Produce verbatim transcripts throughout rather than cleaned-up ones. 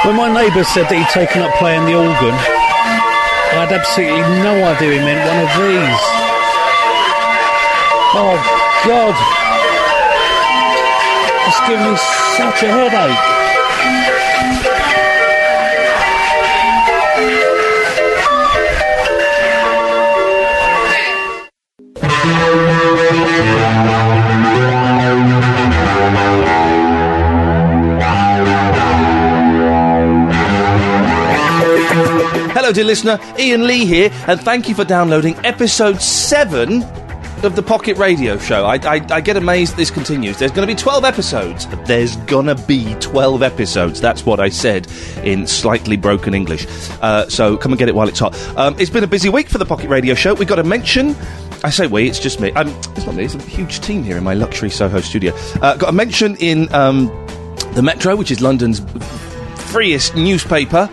When my neighbour said that he'd taken up playing the organ, I had absolutely no idea he meant one of these. Oh, God. It's giving me such a headache. Hello, dear listener, Ian Lee here, and thank you for downloading episode seven of the Pocket Radio Show. I, I, I get amazed this continues. There's going to be twelve episodes. There's going to be twelve episodes. That's what I said in slightly broken English. Uh, so come and get it while it's hot. Um, it's been a busy week for the Pocket Radio Show. We've got a mention... I say we, it's just me. Um, it's not me, it's a huge team here in my luxury Soho studio. Uh, got a mention in um, the Metro, which is London's freest newspaper.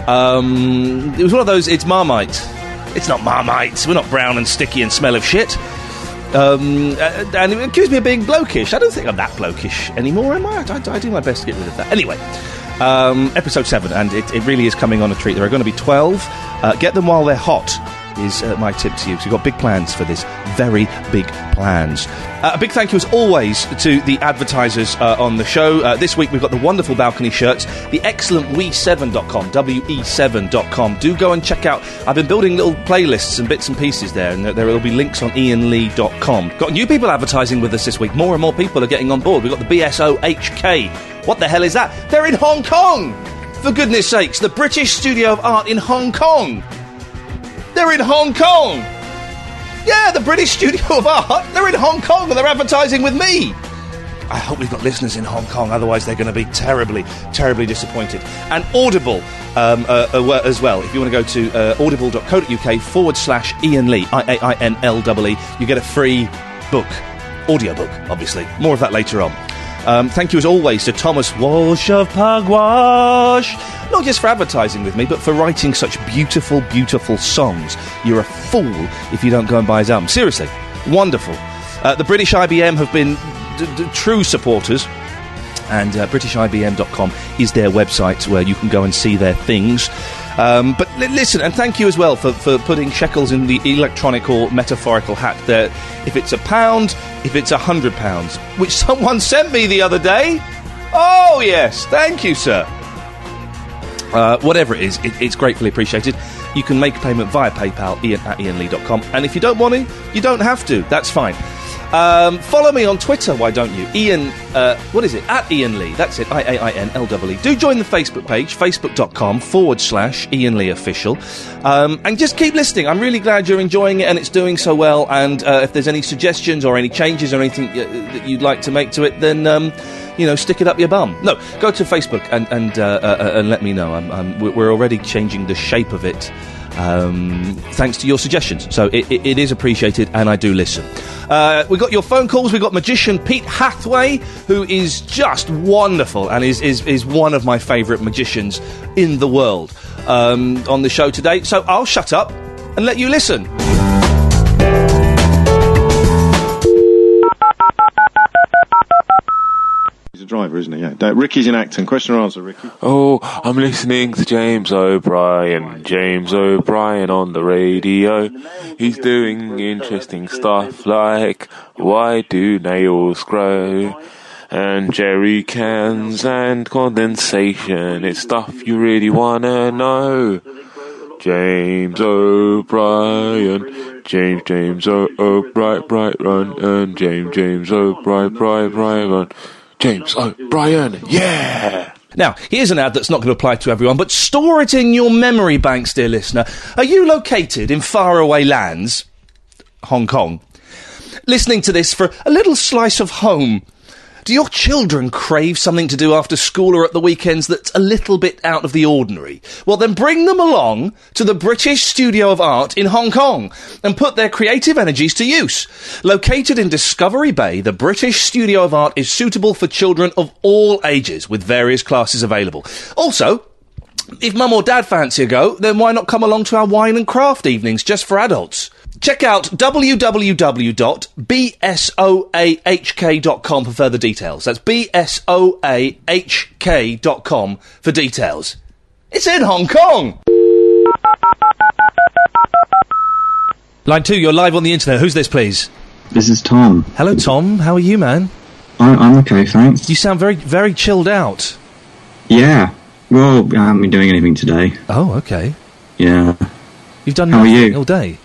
Um, it was one of those, it's Marmite. It's not Marmite. We're not brown and sticky and smell of shit. Um, and it accused me of being blokish. I don't think I'm that blokish anymore, am I? I, I do my best to get rid of that. Anyway, um, episode seven, and it, it really is coming on a treat. There are going to be twelve. Uh, get them while they're hot is uh, my tip to you. So you've got big plans for this. Very big plans. Uh, a big thank you, as always, to the advertisers uh, on the show. Uh, this week we've got the wonderful balcony shirts, the excellent we seven dot com, W E seven dot com. Do go and check out. I've been building little playlists and bits and pieces there, and there, there will be links on ian lee dot com. Got new people advertising with us this week. More and more people are getting on board. We've got the B S O H K. What the hell is that? They're in Hong Kong! For goodness sakes, the British Studio of Art in Hong Kong! They're in Hong Kong! Yeah, the British Studio of Art, they're in Hong Kong and they're advertising with me! I hope we've got listeners in Hong Kong, otherwise they're going to be terribly, terribly disappointed. And Audible um, uh, uh, as well. If you want to go to uh, audible.co.uk forward slash Ian Lee, I A I N L E E, you get a free book. Audiobook, obviously. More of that later on. Um, thank you as always to Thomas Walsh of Pugwash, not just for advertising with me, but for writing such beautiful, beautiful songs. You're a fool if you don't go and buy his album. Seriously, wonderful. Uh, the British I B M have been d- d- true supporters, and uh, british I B M dot com is their website where you can go and see their things. Um, but li- listen, and thank you as well for, for putting shekels in the electronic or metaphorical hat there. If it's a pound, if it's a hundred pounds, which someone sent me the other day. Oh, yes, thank you, sir. Uh, whatever it is, it, it's gratefully appreciated. You can make a payment via PayPal, ian at ian lee dot com. And if you don't want to, you don't have to. That's fine. Um, follow me on Twitter, why don't you? Ian, uh, what is it? At Ian Lee. That's it, I A I N L E E. Do join the Facebook page, facebook.com forward slash Ian Lee Official. Um, and just keep listening. I'm really glad you're enjoying it and it's doing so well. And uh, if there's any suggestions or any changes or anything uh, that you'd like to make to it, then, um, you know, stick it up your bum. No, go to Facebook and, and, uh, uh, and let me know. I'm, I'm, we're already changing the shape of it. Um, thanks to your suggestions. So it, it, it is appreciated and I do listen. Uh, we've got your phone calls. We've got magician Pete Hathaway, who is just wonderful and is, is, is one of my favourite magicians in the world, um, on the show today. So I'll shut up and let you listen. He's a driver, isn't he? Yeah. Uh, Ricky's in Acton. Question or answer, Ricky? Oh, I'm listening to James O'Brien. James O'Brien on the radio. He's doing interesting stuff like why do nails grow? And jerry cans and condensation. It's stuff you really wanna know. James O'Brien. James, James O'Brien, bright run. And James, James O'Brien, bright, bright run. James O'Brien, yeah! Now, here's an ad that's not going to apply to everyone, but store it in your memory banks, dear listener. Are you located in faraway lands, Hong Kong, listening to this for a little slice of home? Do your children crave something to do after school or at the weekends that's a little bit out of the ordinary? Well, then bring them along to the British Studio of Art in Hong Kong and put their creative energies to use. Located in Discovery Bay, the British Studio of Art is suitable for children of all ages, with various classes available. Also, if mum or dad fancy a go, then why not come along to our wine and craft evenings just for adults? Check out w w w dot b s o a h k dot com for further details. That's b s o a h k dot com for details. It's in Hong Kong. Line two, you're live on the internet. Who's this, please? This is Tom. Hello, Tom. How are you, man? I, I'm okay, thanks. You sound very, very chilled out. Yeah. Well, I haven't been doing anything today. Oh, okay. Yeah. You've done How are nothing you? all day?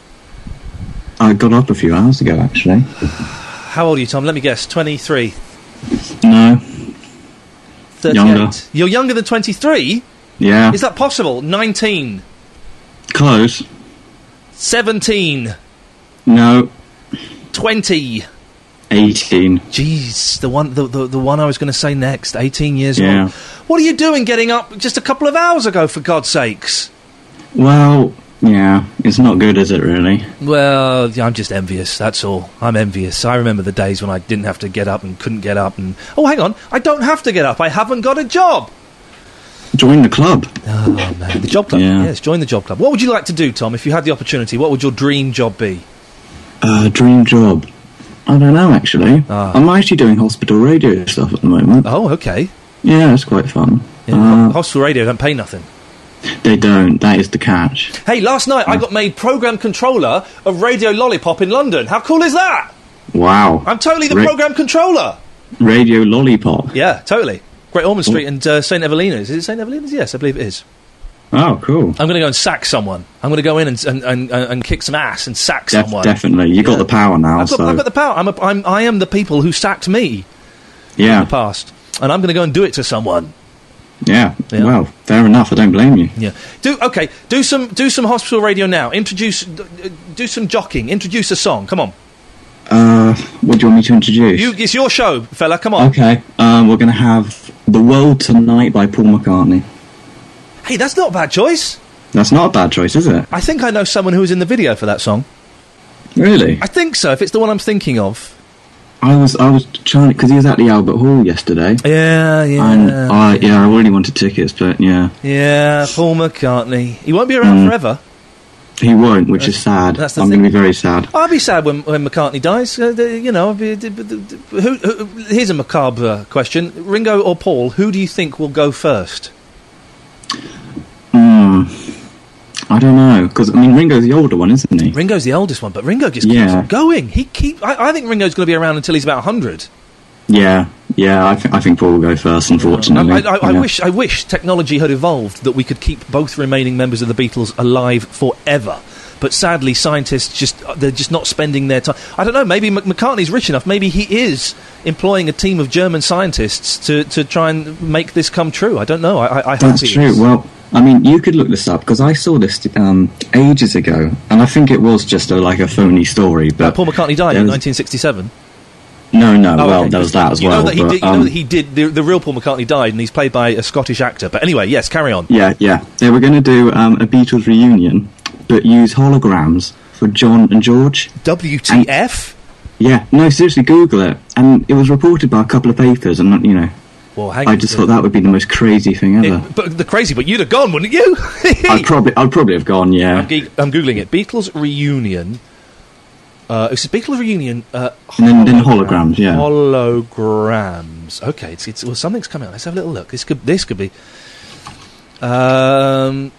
I got up a few hours ago, actually. How old are you, Tom? Let me guess. twenty-three. No. thirty-eight. Younger. You're younger than twenty-three? Yeah. Is that possible? nineteen. Close. seventeen. No. twenty. eighteen. Jeez, the one, the, the, the one I was going to say next. eighteen years Yeah. old. What are you doing getting up just a couple of hours ago, for God's sakes? Well, yeah. It's not good, is it, really? Well, I'm just envious, that's all. I'm envious. I remember the days when I didn't have to get up and couldn't get up and... Oh, hang on. I don't have to get up. I haven't got a job. Join the club. Oh, man. The job club. Yeah. Yes, join the job club. What would you like to do, Tom, if you had the opportunity? What would your dream job be? Uh, dream job. I don't know, actually. Ah. I'm actually doing hospital radio stuff at the moment. Oh, okay. Yeah, it's quite fun. Yeah, Uh, hospital radio don't pay nothing. they don't. That is the catch. Hey, last night I got made programme controller of Radio Lollipop in London. How cool is that? Wow. I'm totally the Ra- programme controller. Radio Lollipop. Yeah, totally. Great Ormond Street and uh, Saint Evelina's. Is it Saint Evelina's? Yes, I believe it is. Oh, cool. I'm going to go and sack someone. I'm going to go in and and, and, and kick some ass and sack Def- someone. definitely. You got Yeah. the power now, I've got, so... I've got the power. I'm, a, I'm I am the people who sacked me in yeah. the past, and I'm going to go and do it to someone. yeah. Yeah. Well, fair enough. I don't blame you. Yeah. Do okay. Do some do some hospital radio now. Introduce. d- d- Do some jockeying. Introduce a song. Come on. Uh, what do you want me to introduce? You. It's your show, fella. Come on. Okay. Um, we're going to have The World Tonight by Paul McCartney. Hey, that's not a bad choice. That's not a bad choice, is it? I think I know someone who was in the video for that song. Really? I think so. If it's the one I'm thinking of. I was I was trying because he was at the Albert Hall yesterday. Yeah. Yeah. And I yeah, I really wanted tickets, but yeah, Yeah. Paul McCartney. He won't be around Mm. forever. he won't, which is sad. that's the I'm thing. going to be very sad. I'll be sad when, when McCartney dies. Uh, the, you know, the- the- the- the- who, who, here's a macabre question: Ringo or Paul? Who do you think will go first? Hmm. I don't know because I mean Ringo's the older one, isn't he? Ringo's the oldest one, but Ringo just Yeah. keeps on going. He keep. I, I think Ringo's going to be around until he's about a hundred. Yeah, yeah. I, th- I think Paul will go first, I, unfortunately. I, I Yeah. wish. I wish technology had evolved that we could keep both remaining members of the Beatles alive forever. But sadly, scientists just—they're just not spending their time. I don't know. Maybe M- McCartney's rich enough. Maybe he is employing a team of German scientists to, to try and make this come true. I don't know. I, I, I hope That's he true. is. Well, I mean, you could look this up because I saw this um, ages ago, and I think it was just a, like a phony story. But Uh, Paul McCartney died there in was- nineteen sixty-seven. No, no. Oh, well, okay. there was that as you well. Know that he but, did, you know um, that he did. The, the real Paul McCartney died, and he's played by a Scottish actor. But anyway, yes, carry on. Yeah, yeah. They were going to do um, a Beatles reunion, but use holograms for John and George. W T F? Yeah, no, seriously, Google it. And it was reported by a couple of papers, and, you know, Well, hang I on. just thought that would be the most crazy thing ever. It, but the crazy, but you'd have gone, wouldn't you? I'd probably, I'd probably have gone, yeah. I'm, ge- I'm googling it. Beatles reunion. Uh, it's a Beatles reunion. Uh, And then- then hologram- holograms, yeah. Holograms. Okay, it's, it's well, something's coming out. Let's have a little look. This could this could be. Um.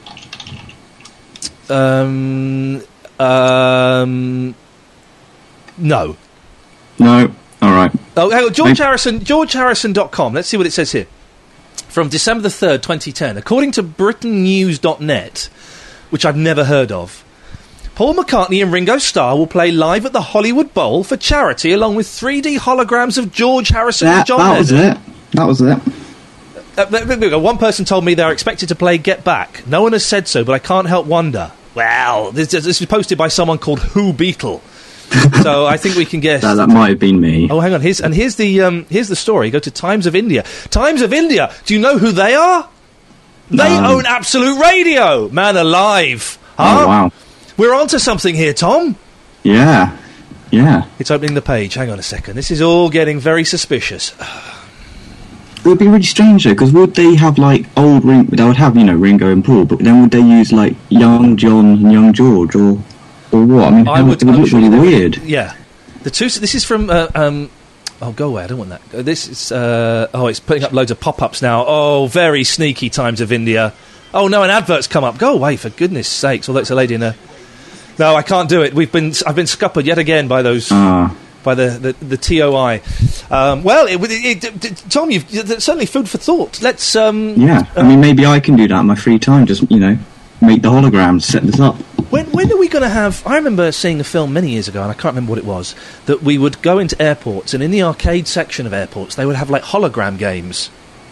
Um. Um. No. No, all right. Oh, hang on. George I- Harrison. George Harrison dot com. Let's see what it says here. From December the third, twenty ten. According to Britain News dot net, which I've never heard of, Paul McCartney and Ringo Starr will play live at the Hollywood Bowl for charity, along with three D holograms of George Harrison and That, John that was Lennon. it. That was it. Uh, th- th- th- one person told me they're expected to play Get Back. No one has said so, but I can't help wonder. Well, this, this is posted by someone called Who Beatle. So I think we can guess. That, that might have been me. Oh, hang on. Here's and here's the um, here's the story. Go to Times of India. Times of India. Do you know who they are? They No. own Absolute Radio. Man alive. Oh, Huh? wow. We're onto something here, Tom. Yeah. Yeah. It's opening the page. Hang on a second. This is all getting very suspicious. It would be really strange, though, because would they have, like, old Ringo... They would have, you know, Ringo and Paul, but then would they use, like, young John and young George, or or what? I mean, I how- would. it would I'm look sure really they would- weird. Yeah. The two. This is from uh, um, oh, go away! I don't want that. Uh, this is. Uh, oh, it's putting up loads of pop-ups now. Oh, very sneaky Times of India. Oh no, an advert's come up. Go away, for goodness sakes! Although it's a lady in a. No, I can't do it. We've been. I've been scuppered yet again by those. Uh. By the, the, the T O I. Um, well, it, it, it, it, Tom, you've it's certainly food for thought. Let's. Um, yeah, uh, I mean, maybe I can do that in my free time. Just, you know, make the holograms, set this up. When, when are we going to have... I remember seeing a film many years ago, and I can't remember what it was, that we would go into airports, and in the arcade section of airports, they would have, like, hologram games.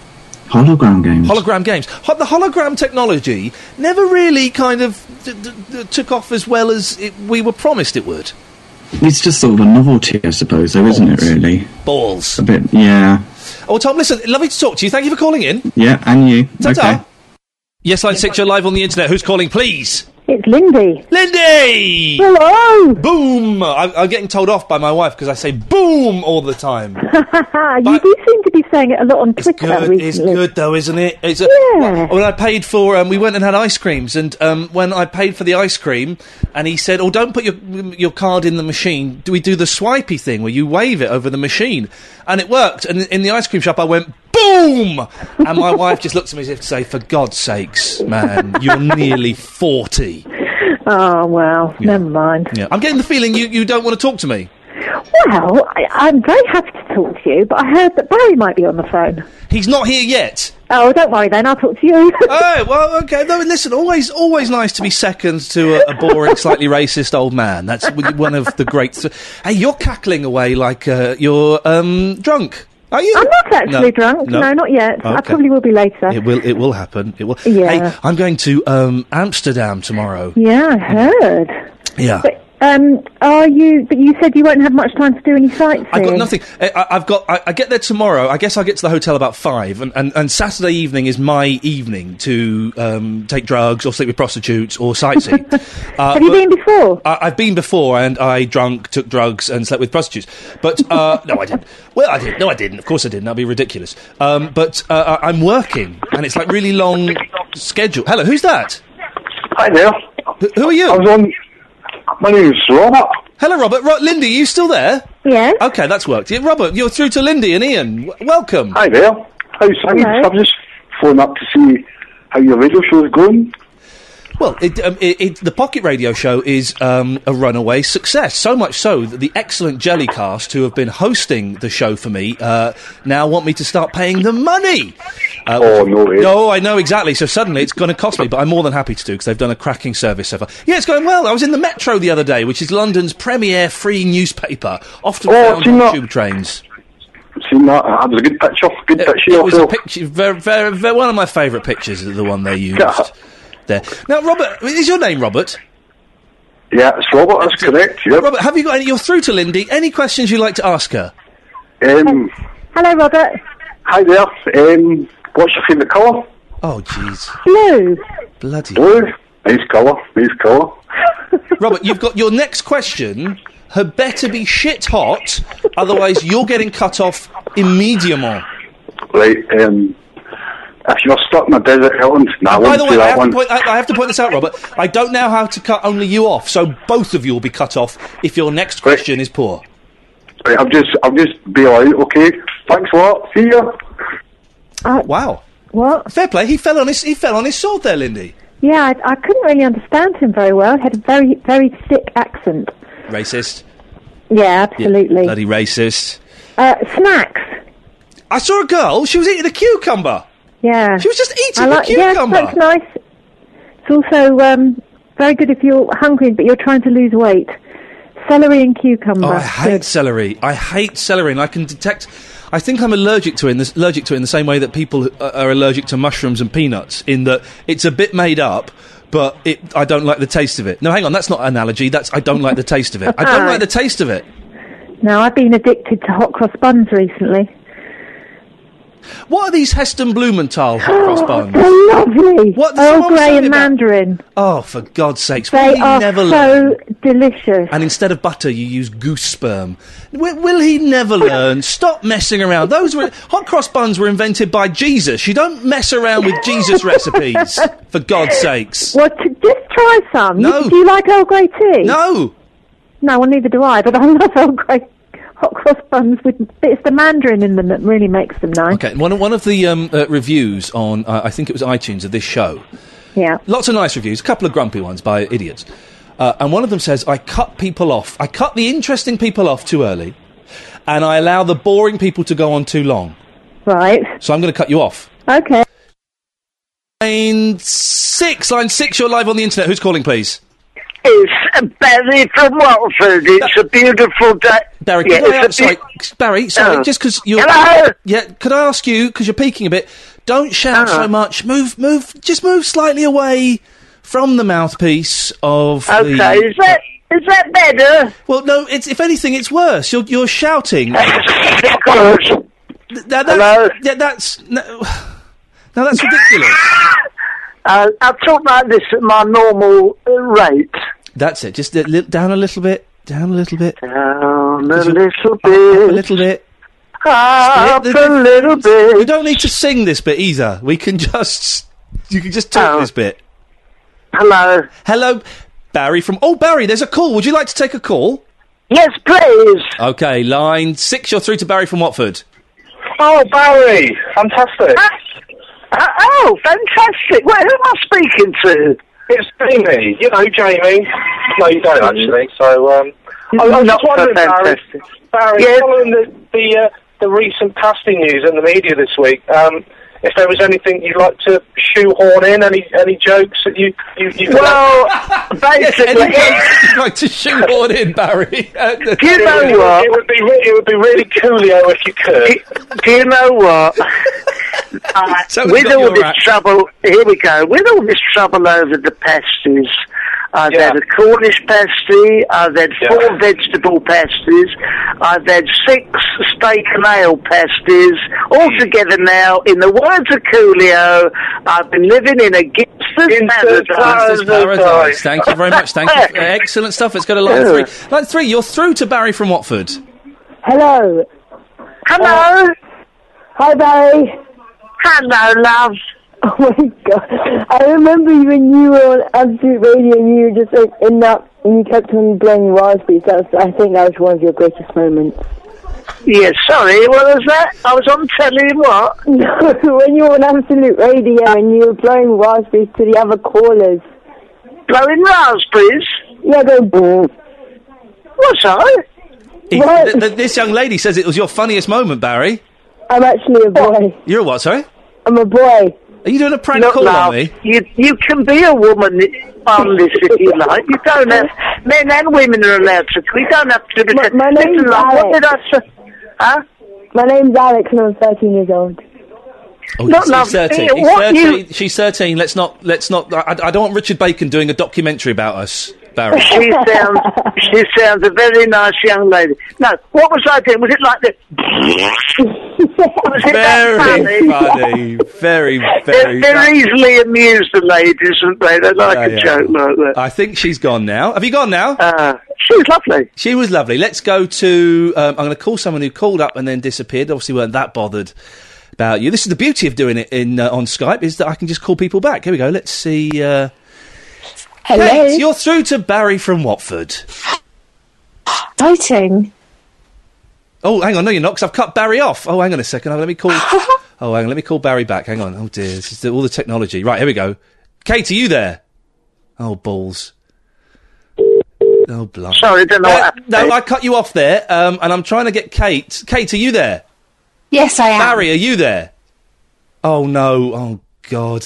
Hologram games? Hologram games. Ho- the hologram technology never really kind of d- d- d- took off as well as it, we were promised it would. It's just sort of a novelty, I suppose, though, isn't it, really? Balls. A bit, yeah. Oh, Tom, listen, lovely to talk to you. Thank you for calling in. Yeah, and you. Ta-ta. Okay. Yes, Line six, you're live on the internet. Who's calling, please? It's Lindy. Lindy! Hello! Boom! I, I'm getting told off by my wife because I say boom all the time. You do seem to be saying it a lot on It's Twitter good, recently. it's good though, isn't it? It's a, Yeah. When I paid for, um, we went and had ice creams, and um, when I paid for the ice cream, and he said, "Oh, don't put your your card in the machine. Do we do the swipey thing where you wave it over the machine?" And it worked. And in the ice cream shop, I went boom, and my wife just looked at me as if to say, "For God's sakes, man, you're nearly forty." Oh, well, Yeah. never mind. Yeah, I'm getting the feeling you, you don't want to talk to me. Well, I, I'm very happy to talk to you, but I heard that Barry might be on the phone. He's not here yet. Oh, don't worry then, I'll talk to you. Oh, well, okay. No, listen, always always nice to be second to a, a boring, slightly racist old man. That's w- one of the great... Th- hey, you're cackling away like uh, you're um, drunk. Are you? I'm not actually No. drunk. No. No, not yet. I Okay. probably will be later. It will. It will happen. It will. Yeah. Hey, I'm going to um, Amsterdam tomorrow. Yeah, I heard. Yeah. But, um, are you... But you said you won't have much time to do any sightseeing. I've got nothing. I, I- I've got. I, I get there tomorrow. I guess I'll get to the hotel about five, and, and, and Saturday evening is my evening to um, take drugs or sleep with prostitutes or sightsee. uh, Have you but- been before? I, I've been before, and I drunk, took drugs, and slept with prostitutes. But uh, no, I didn't. Well, I didn't. No, I didn't. Of course, I didn't. That'd be ridiculous. Um, but uh, I- I'm working, and it's like really long schedule. Hello, who's that? Hi there. Wh- who are you? I was on. My name's Robert. Hello, Robert. Ro- Lindy, are you still there? Yes. Okay, that's worked. Yeah, Robert, you're through to Lindy and Ian. W- welcome. Hi there. How's things? Hello. I'm just phoning up to see how your radio show's going. Well, it, um, it, it, the Pocket Radio Show is um, a runaway success. So much so that the excellent Jellycast, who have been hosting the show for me, uh, now want me to start paying them money. Uh, Oh, no way. No, I know exactly. So suddenly it's going to cost me, but I'm more than happy to do because they've done a cracking service so far. Yeah, it's going well. I was in the Metro the other day, which is London's premier free newspaper, often Oh, found seen on that. tube trains. Seen that? That was a good picture. Good It, picture it was a yourself. picture, very, very, very, one of my favourite pictures, the one they used Yeah. there. Now, Robert, is your name Robert? Yeah, it's Robert. That's correct. Yeah. Robert, have you got any? You're through to Lindy. Any questions you'd like to ask her? Um, Hello, Robert. hi there. Um, what's your favourite colour? Oh, jeez, Blue. bloody Blue. Nice colour. Nice colour. Robert, you've got your next question. Had better be shit hot, otherwise you're getting cut off immediately. Right. Um, if you're stuck in a desert island, nah, I By won't the say way, I that have, one. to point, I, I have to point this out, Robert. I don't know how to cut only you off, so both of you will be cut off if your next question is poor. Right, I'll just, I'll just bail out. Okay. Thanks a lot. See ya. Uh, Wow, what? fair play. He fell on his he fell on his sword there, Lindy. Yeah, I, I couldn't really understand him very well. He had a very, very thick accent. Racist. Yeah, Yeah, absolutely. bloody racist. Uh, snacks. I saw a girl. She was eating a cucumber. Yeah. She was just eating I like, a yes, cucumber. that's nice. It's also um, very good if you're hungry but you're trying to lose weight. Celery and cucumber. Oh, I hate Good. celery. I hate celery, and I can detect. I think I'm allergic to it. In the, allergic to it in the same way that people are, are allergic to mushrooms and peanuts. In that it's a bit made up, but it, I don't like the taste of it. No, hang on, that's not an analogy. That's I don't like the taste of it. I don't like the taste of it. Now, I've been addicted to hot cross buns recently. What are these Heston Blumenthal hot cross buns? They're lovely. What- Earl someone was Grey telling and me about- mandarin. Oh, for God's sakes! They will he are never so learn? delicious. And instead of butter, you use goose sperm. Will, will he never learn? Stop messing around. Those were hot cross buns were invented by Jesus. You don't mess around with Jesus recipes. For God's sakes! Well, to, just try some. No. You, do you like Earl Grey tea? No. No, well, neither do I, but I love Earl Grey hot cross buns with bits of mandarin in them that really makes them nice. Okay, one of, one of the um, uh, reviews on, uh, I think it was iTunes, of this show. Yeah. Lots of nice reviews, a couple of grumpy ones by idiots. Uh, and one of them says, I cut people off. I cut the interesting people off too early, and I allow the boring people to go on too long. Right. So I'm going to cut you off. Okay. Line six, line six, you're live on the internet. Who's calling, please? It's Barry from Watford. It's a beautiful day. Barry, yeah, could I, it's a sorry, be- Barry, sorry, Oh. just because you're... Hello? Yeah, could I ask you, because you're peeking a bit, don't shout Oh. so much. Move, move, just move slightly away from the mouthpiece of Okay, the... is that is that better? Well, no, it's if anything, it's worse. You're, you're shouting. Because Th- that- Hello? that's, yeah, that's... No, no, that's ridiculous. uh, I talk like this at my normal uh, rate. That's it. Just a li- down a little bit. Down a little bit. Down a you're- little Up a bit. little bit. Up The- a the- little You bit. don't need to sing this bit either. We can just... You can just talk Oh. this bit. Hello. Hello, Barry from... Oh, Barry, there's a call. Would you like to take a call? Yes, please. Okay, line six, you're through to Barry from Watford. Oh, Barry, fantastic. Uh, oh, fantastic. Well, who am I speaking to? It's Jamie. You know Jamie. No, you don't actually. So, um, I, I was Not just wondering, so Barry, fantastic. Barry, Yes. following the the, uh, the recent casting news in the media this week, um, if there was anything you'd like to shoehorn in, any any jokes that you you, you Well, Yes, any basically, jokes you'd like to shoehorn in, Barry? Uh, do you it, know would, what? it would be re- it would be really coolio if you could. Do, do you know what? Uh, So we've with got all your this rat. trouble, here we go. With all this trouble over the pasties, I've Yeah. had a Cornish pasty, I've had Yeah. four vegetable pasties, I've had six steak and ale pasties. Altogether now, in the words of Coolio, I've been living in a gangster's Gangster's paradise. Gangster's Paradise. Thank you very much. Thank you. Excellent stuff. Let's go to line Yeah. three. Line three, you're through to Barry from Watford. Hello. Hello? Hi, Barry. Hello, love. Oh my god. I remember when you were on Absolute Radio and you were just like, in that, and you kept on blowing raspberries. That was, I think that was one of your greatest moments. Yeah, sorry, what was that? I was on telly and what? No, when you were on Absolute Radio and you were blowing raspberries to the other callers. Blowing raspberries? Yeah, go boom. What's that? He- What? th- th- this young lady says it was your funniest moment, Barry. I'm actually a boy. You're a what, sorry? I'm a boy. Are you doing a prank Look, call love, on me? you, you can be a woman on this if you like. You don't have... Men and women are allowed to... We don't have to... My- my name's Listen, love, what Alex. did I say? Huh? My name's Alex and I'm thirteen years old. Oh, Look, he's, love, he's thirteen. yeah, He's what thirteen. you- She's thirteen. Let's not. Let's not. I, I don't want Richard Bacon doing a documentary about us, Barry. She sounds... She sounds a very nice young lady. No, what was I doing? Was it like the... was it that Very funny? funny. Very, They're, very. they're easily amused, the ladies, aren't they? They like Yeah, a yeah. joke like that. I think she's gone now. Have you gone now? Uh, she's lovely. She was lovely. Let's go to. Um, I'm going to call someone who called up and then disappeared. Obviously, weren't that bothered about you. This is the beauty of doing it in uh, on Skype, is that I can just call people back. Here we go. Let's see. Uh, Hello. Kate, you're through to Barry from Watford. Exciting. Oh, hang on, no, you're not, because I've cut Barry off. Oh, hang on a second. Oh, let me call. oh, hang on, let me call Barry back. Hang on. Oh dear, this is the, all the technology. Right, here we go. Kate, are you there? Oh, balls. Oh, blimey. Sorry, don't know Uh, what happened. no, I cut you off there, um, and I'm trying to get Kate. Kate, are you there? Yes, I am. Barry, are you there? Oh, no. Oh, God.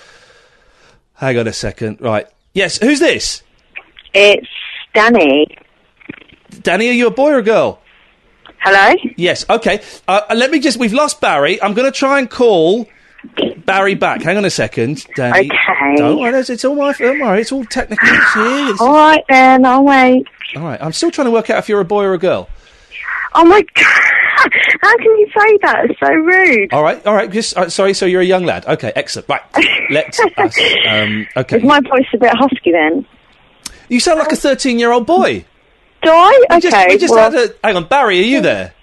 Hang on a second. Right. Yes, who's this? It's Danny. Danny, are you a boy or a girl? Hello? Yes, okay. Uh, let me just... We've lost Barry. I'm going to try and call Barry back. Hang on a second, Danny. Okay. Don't worry, it's, it's all my... Don't worry, it's all technical here. It's- All right then, I'll wait. all right, I'm still trying to work out if you're a boy or a girl. Oh my god, how can you say that? It's so rude. All right, all right. Just uh, sorry. So you're a young lad. Okay, excellent. Right. Let's. us, um, okay. Is my voice a bit husky then? You sound like a thirteen-year-old boy. Do I? We Okay, just, we just well, had a. Hang on, Barry. Are you there?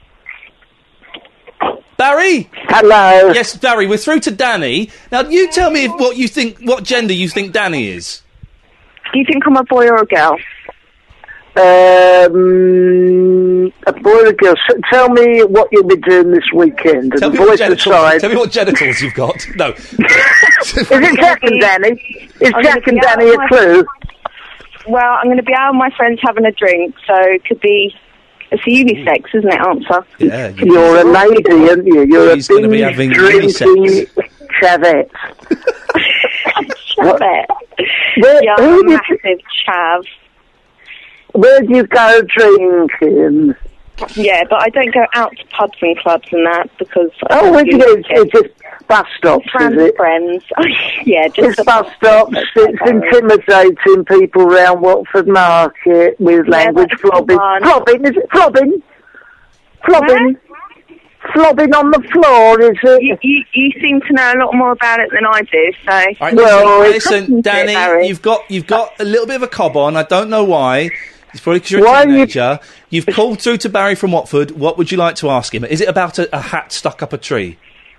Barry. Hello. Yes, Barry. We're through to Danny. Now, you tell me if, what you think. What gender you think Danny is? do you think I'm a boy or a girl? Um, a boy or a girl. S- tell me what you'll be doing this weekend. Tell And me, the what voice genitals, aside. tell me what genitals you've got. No. Is it Jack and Danny? Is I'm Jack gonna and be out Danny a my- clue? Well, I'm going to be out with my friends having a drink, so it could be... It's a unisex, isn't it, answer? Yeah, You're a lady, aren't you? You're He's a gonna be binge having drinking chavette. Chavette. Where, Young, who did you, massive chav. where do you go drinking? Yeah, but I don't go out to pubs and clubs and that because... Oh, where do you go? It's, it's just bus stops, friends, is it? friends. yeah, just It's bus stops. It's intimidating people round Watford Market with Yeah, language that's the flobbing. one. Flobbing, is it flobbing? Flobbing? Flobbing on the floor, is it? You, you, you seem to know a lot more about it than I do, so... All right, Well, listen, listen Danny, Harry. you've got you've got a little bit of a cob on. I don't know why. It's probably because you're Why a you- teenager. You... have called through to Barry from Watford. What would you like to ask him? Is it about a, a hat stuck up a tree?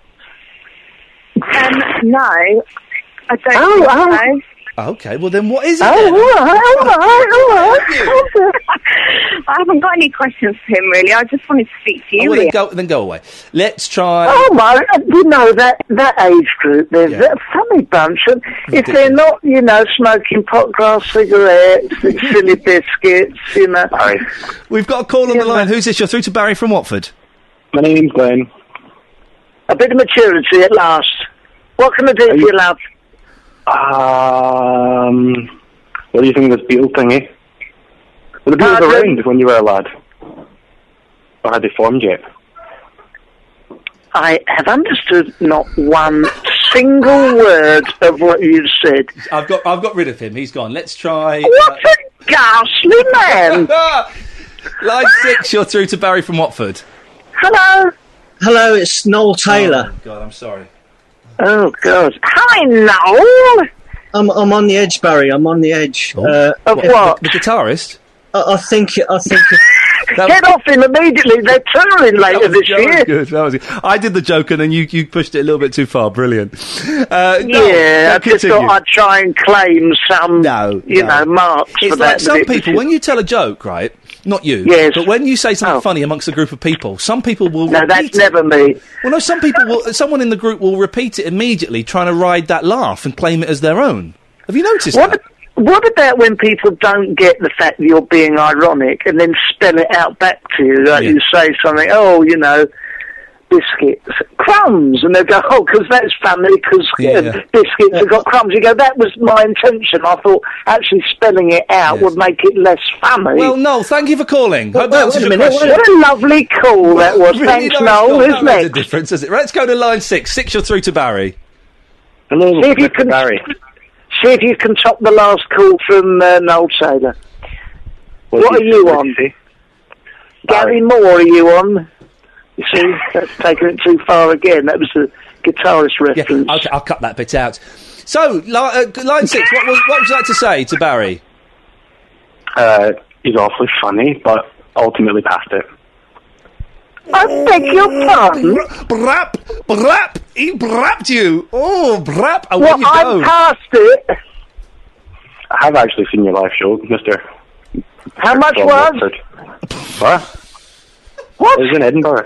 Um, no, I don't Oh, think oh. so. Okay, well then what is it? Oh, then? all right, all right, all right. I haven't got any questions for him, really. I just wanted to speak to Oh, you, well, then Ian. go then go away. Let's try. Oh my! You know that that age group, they're, Yeah. they're a funny bunch. And if they're not, you know, smoking pot grass cigarettes, silly biscuits, you know. We've got a call on the line. Who's this? You're through to Barry from Watford. My name's Glenn. A bit of maturity at last. What can I do for you, love? Um, what do you think of this Beatle thingy? Were the Beatles Pardon? around when you were a lad? Or had they formed yet? I have understood not one single word of what you said. I've got I've got rid of him. He's gone. Let's try. What a ghastly man! Line six. You're through to Barry from Watford. Hello. Hello, it's Noel Taylor. Oh, God, I'm sorry. Oh God! Hi, Noel. I'm I'm on the edge, Barry. I'm on the edge. Uh, Of if- what? The guitarist. I, I think. I think. Get off him immediately. They're touring later That was, this that was year. good. That was good. I did the joke and then you, you pushed it a little bit too far. Brilliant. Uh, no, Yeah, no, I just continue. thought I'd try and claim some, No, you no. know, marks It's for like that. some but it was people, just- when you tell a joke, right? Not you. Yes. But when you say something Oh. funny amongst a group of people, some people will No, repeat that's it. never me. Well, no, some people will. Someone in the group will repeat it immediately, trying to ride that laugh and claim it as their own. Have you noticed What, that? what about when people don't get the fact that you're being ironic and then spell it out back to you? Like Yeah. you say something, oh, you know, biscuits, crumbs, and they go, oh, because that's funny, because Yeah. biscuits have got crumbs. You go, that was my intention. I thought actually spelling it out Yes. would make it less funny. Well, Noel, thank you for calling. Hope wait, that answers wait a your minute, question. what a lovely call that was. Really Thanks, nice Noel. call. Who's That makes a next? difference, does it? Right, let's go to line six. Six, you're through to Barry. Hello, See if you Mister can- Barry. See if you can top the last call from uh, Noel Taylor. What are you on? Gary Moore, are you on? You see, that's taking it too far again. That was a guitarist Yeah, reference. okay, I'll cut that bit out. So, li- uh, line six, what, was, what would you like to say to Barry? Uh, he's awfully funny, but ultimately past it. I beg your pardon? Brap, brap, he brapped you. Oh, brap, away Well, you go. I'm past it. I have actually seen your live show, Mister How much From was? Watford. What? What? It was in Edinburgh.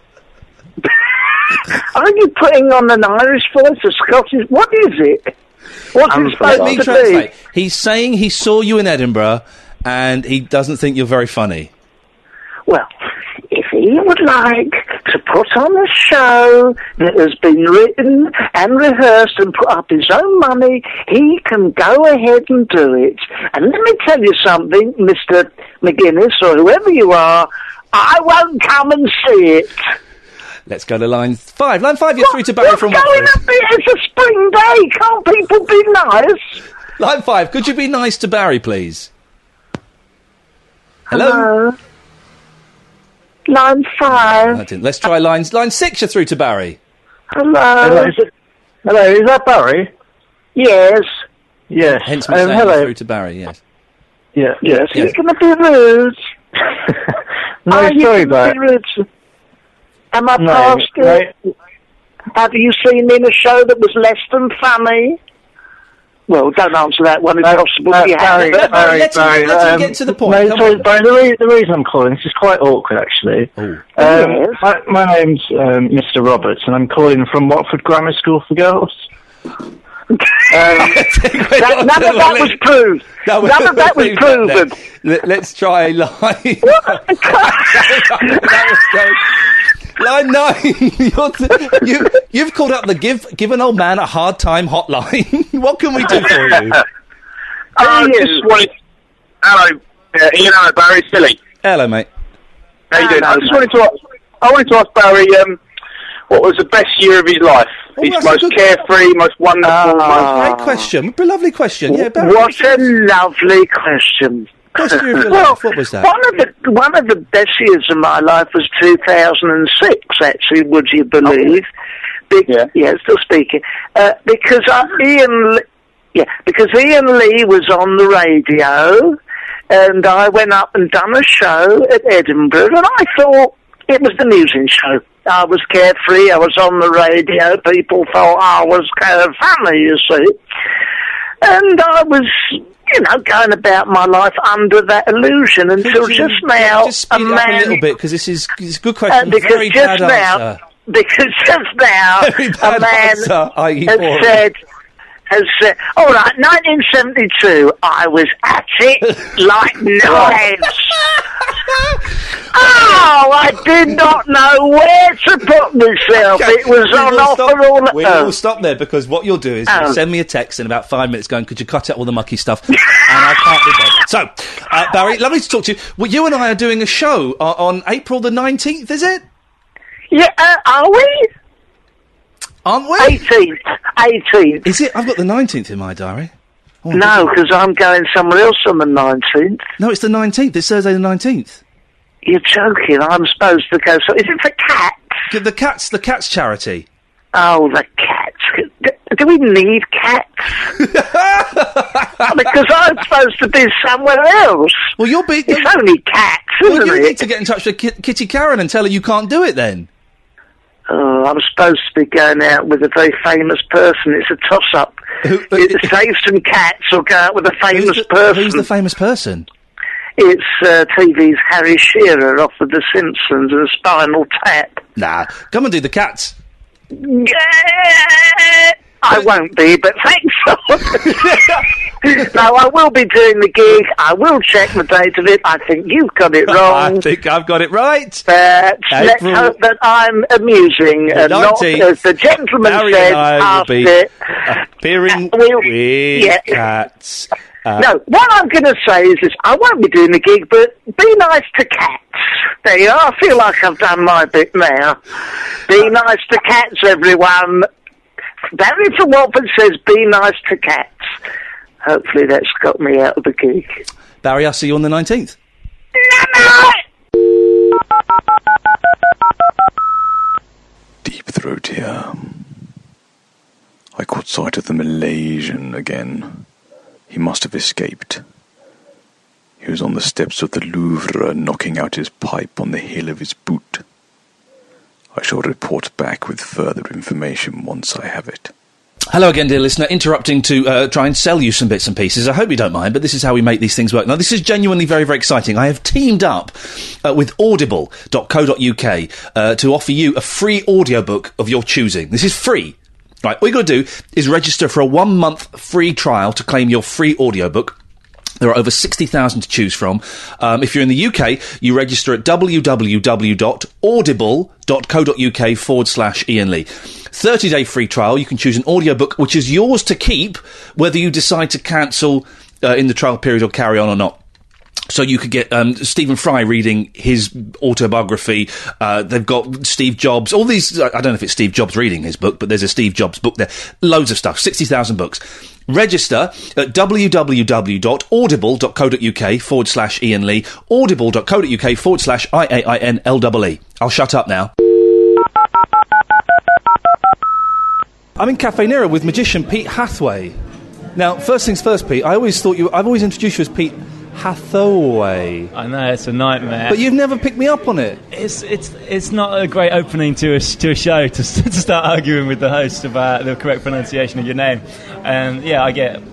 Are you putting on an Irish voice, a Scottish? What is it? What's I'm it from supposed Let me to translate. be? He's saying he saw you in Edinburgh and he doesn't think you're very funny. Well, if he would like to put on a show that has been written and rehearsed and put up his own money, he can go ahead and do it. And let me tell you something, Mister McGuinness, or whoever you are, I won't come and see it. Let's go to line five. Line five, you're through to Barry What's from going Watford. on? It's a spring day. Can't people be nice? Line five, could you be nice to Barry, please? Hello? Hello? Line five. I didn't. Let's try line, line six, you're through to Barry. Hello? is, it, hello, is that Barry? Yes. Yes. Hence me Um, saying you're hello. through to Barry, yes. Yeah. Yes. Yes. You're going to be rude. No, Are you sorry, gonna but be rude? Am I no, past no, uh, it? Have you seen me in a show that was less than funny? Well, don't answer that one if Uh, possible. uh, if you Barry, have. Barry, let him- Barry, let him um, get to the point. No, Come so, on. Barry, the, re- the reason I'm calling, this is quite awkward, actually. Um, Yes. my, my name's um, Mister Roberts, and I'm calling from Watford Grammar School for Girls. Um, That, none of that was proved. No, we- None of that was we've done proven. that. Let, let's try line. That was great. Line nine. You're th- you, you've called up the give give an old man a hard time hotline. What can we do for you? I just wanted. Hello, uh, Ian. Hello, Barry. Silly. Hello, mate. How you doing? I Hello, just mate. wanted to. Ask, I wanted to ask Barry. Um, what was the best year of his life? Oh, his that's a most good- carefree, most wonderful. Ah. most... Great question. A lovely question. Yeah, Barry. What a lovely question. Best year of your Well, life. What was that? One of the one of the best years of my life was two thousand six. Actually, would you believe? Be- Yeah. yeah, still speaking. Uh, because uh, Ian, L- yeah, because Ian Lee was on the radio, and I went up and done a show at Edinburgh, and I thought it was the music show. I was carefree. I was on the radio. People thought I was kind of funny, you see, and I was. You know, going about my life under that illusion until Could you- just now, Just a speed it up a man, little bit because this is it's a good uh, question. because Very just bad now, answer. because just now, Very a bad man answer, that is has boring. said, has said, all right, nineteen seventy-two, I was at it like knives. Oh, I did not know where to put myself. Okay, It was we on will offer stop- all. We oh. will stop there because what you'll do is Oh. you'll send me a text in about five minutes going, could you cut out all the mucky stuff? And I can't be bothered. So, uh, Barry, lovely to talk to you. Well, you and I are doing a show uh, on April the nineteenth, is it? Yeah, uh, are we? Aren't we? eighteenth. eighteenth. Is it? I've got the nineteenth in my diary. Oh, No, because I'm going somewhere else on the nineteenth. No, it's the nineteenth. It's Thursday the nineteenth. You're joking. I'm supposed to go. So is it for cats? The Cats, the Cats charity. Oh, the cats. Do, do we need cats? Because I'm supposed to be somewhere else. Well, you'll be. It's only cats, isn't Well, you it? need to get in touch with Ki- Kitty Karen and tell her you can't do it then. Oh, I'm supposed to be going out with a very famous person. It's a toss-up. It save some cats or go out with a famous Who's the, person. who's the famous person? It's uh, T V's Harry Shearer off of The Simpsons and Spinal Tap. Nah, come and do the Cats. I won't be, but thanks. No, I will be doing the gig. I will check the date of it. I think you've got it wrong. I think I've got it right. But let's April hope that I'm amusing and not, nineteenth, as the gentleman Barry said, and I will after be it. appearing Uh, we'll- with yeah. Cats. Uh, No, what I'm going to say is this. I won't be doing the gig, but be nice to cats. There you are. I feel like I've done my bit now. Be nice to cats, everyone. Barry from Watford says, be nice to cats. Hopefully that's got me out of the gig. Barry, I'll see you on the nineteenth. Deep throat here. I caught sight of the Malaysian again. He must have escaped. He was on the steps of the Louvre, knocking out his pipe on the heel of his boot. I shall report back with further information once I have it. Hello again, dear listener. Interrupting to uh, try and sell you some bits and pieces. I hope you don't mind, but this is how we make these things work. Now, this is genuinely very, very exciting. I have teamed up uh, with audible dot co dot uk uh, to offer you a free audiobook of your choosing. This is free. Right, all you've got to do is register for a one-month free trial to claim your free audiobook. There are over sixty thousand to choose from. Um, if you're in the U K, you register at w w w dot audible dot co dot uk forward slash Ian Lee. thirty-day free trial. You can choose an audiobook which is yours to keep, whether you decide to cancel uh, in the trial period or carry on or not. So you could get um, Stephen Fry reading his autobiography. Uh, they've got Steve Jobs. All these. I don't know if it's Steve Jobs reading his book, but there's a Steve Jobs book there. Loads of stuff. sixty thousand books. Register at w w w dot audible dot co dot uk forward slash Ian Lee. audible dot co dot uk forward slash I A I N L E E. I'll shut up now. I'm in Cafe Nero with magician Pete Hathaway. Now, first things first, Pete. I always thought you. I've always introduced you as Pete Hathaway. I know, it's a nightmare. But you've never picked me up on it. It's it's it's not a great opening to a to a show to, to start arguing with the host about the correct pronunciation of your name. And yeah, I get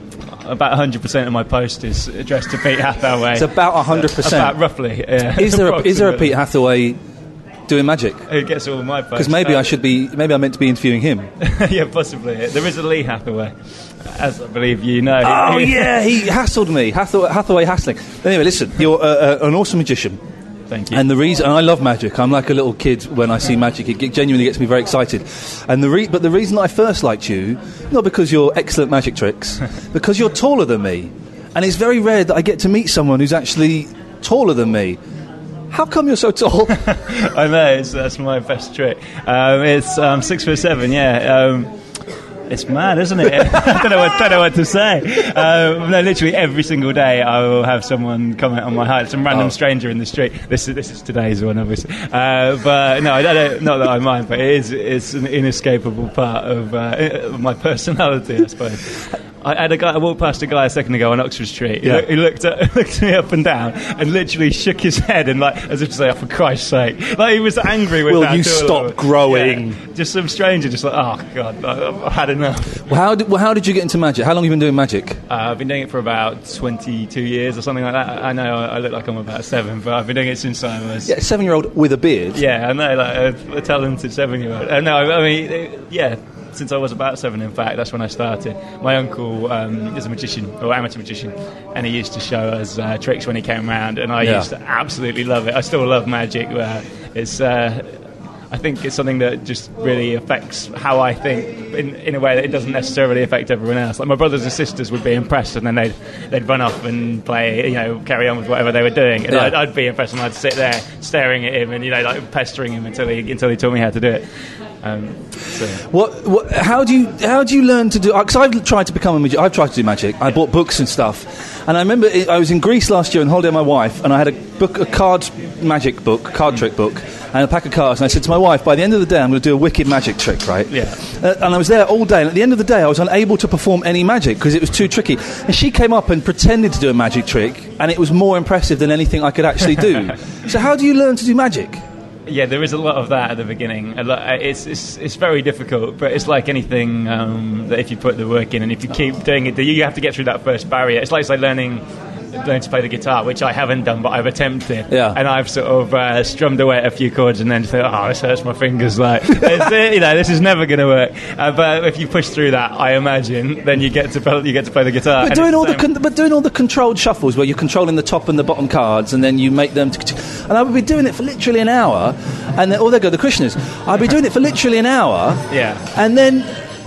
about one hundred percent of my post is addressed to Pete Hathaway. It's about one hundred percent? About roughly, yeah. Is there a, is there a Pete Hathaway doing magic? Who gets all my posts? Because maybe uh, I should be, maybe I'm meant to be interviewing him. Yeah, possibly. There is a Lee Hathaway, as I believe you know. Oh, yeah, he hassled me. Hathaway, Hathaway hassling. Anyway, listen, you're uh, uh, an awesome magician. Thank you. And the reason, and I love magic. I'm like a little kid when I see magic. It genuinely gets me very excited. And the re- but the reason I first liked you, not because you're excellent magic tricks, because you're taller than me. And it's very rare that I get to meet someone who's actually taller than me. How come you're so tall? I know, it's, that's my best trick. Um, it's um, six foot seven, yeah. Um, it's mad, isn't it? I don't know what, don't know what to say. Um, no, literally every single day I will have someone comment on my height. Some random Oh. stranger in the street. This is this is today's one, obviously. Uh, but no, I don't, not that I mind, but it is it's an inescapable part of, uh, of my personality, I suppose. I had a guy. I walked past a guy a second ago on Oxford Street. He, Yeah. look, he looked at looked me up and down and literally shook his head and like as if to say, "Oh, for Christ's sake!" Like he was angry with Will that. you too. stop growing? Yeah. Just some stranger, just like, "Oh God, I- I've had enough." Well, how did, well, how did you get into magic? How long have you been doing magic? Uh, I've been doing it for about twenty-two years or something like that. I know I, I look like I'm about seven, but I've been doing it since I was. Yeah, a seven-year-old with a beard. Yeah, I know, like a, a talented seven-year-old. Uh, no, I mean, it, yeah. Since I was about seven, in fact, that's when I started. My uncle um, is a magician, or amateur magician, and he used to show us uh, tricks when he came around, and I Yeah. used to absolutely love it. I still love magic. Uh, it's, uh, I think it's something that just really affects how I think in, in a way that it doesn't necessarily affect everyone else. Like my brothers and sisters would be impressed, and then they'd they'd run off and play, you know, carry on with whatever they were doing, and Yeah. I'd, I'd be impressed, and I'd sit there staring at him and you know like pestering him until he until he taught me how to do it. Um, so. What, what? How do you? How do you learn to do? Because I've tried to become a magician. I've tried to do magic. I bought books and stuff. And I remember it, I was in Greece last year on holiday with my wife, and I had a book, a card magic book, card trick book, and a pack of cards. And I said to my wife, by the end of the day, I'm going to do a wicked magic trick, right? Yeah. Uh, and I was there all day. And at the end of the day, I was unable to perform any magic because it was too tricky. And she came up and pretended to do a magic trick, and it was more impressive than anything I could actually do. So how do you learn to do magic? Yeah, there is a lot of that at the beginning. A lot, it's, it's it's very difficult, but it's like anything um, that if you put the work in and if you keep doing it, you have to get through that first barrier. It's like, it's like learning learning to play the guitar, which I haven't done, but I've attempted. Yeah. And I've sort of uh, strummed away at a few chords and then thought, oh, this hurts my fingers. Like, it's, you know, this is never going to work. Uh, but if you push through that, I imagine, then you get to play, you get to play the guitar. But And doing it's all the the same- con- but doing all the controlled shuffles where you're controlling the top and the bottom cards, and then you make them. T- t- and I would be doing it for literally an hour, and then oh, there go the Krishners. I'd be doing it for literally an hour, Yeah. and then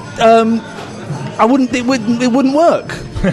um, I wouldn't. It wouldn't. It wouldn't work.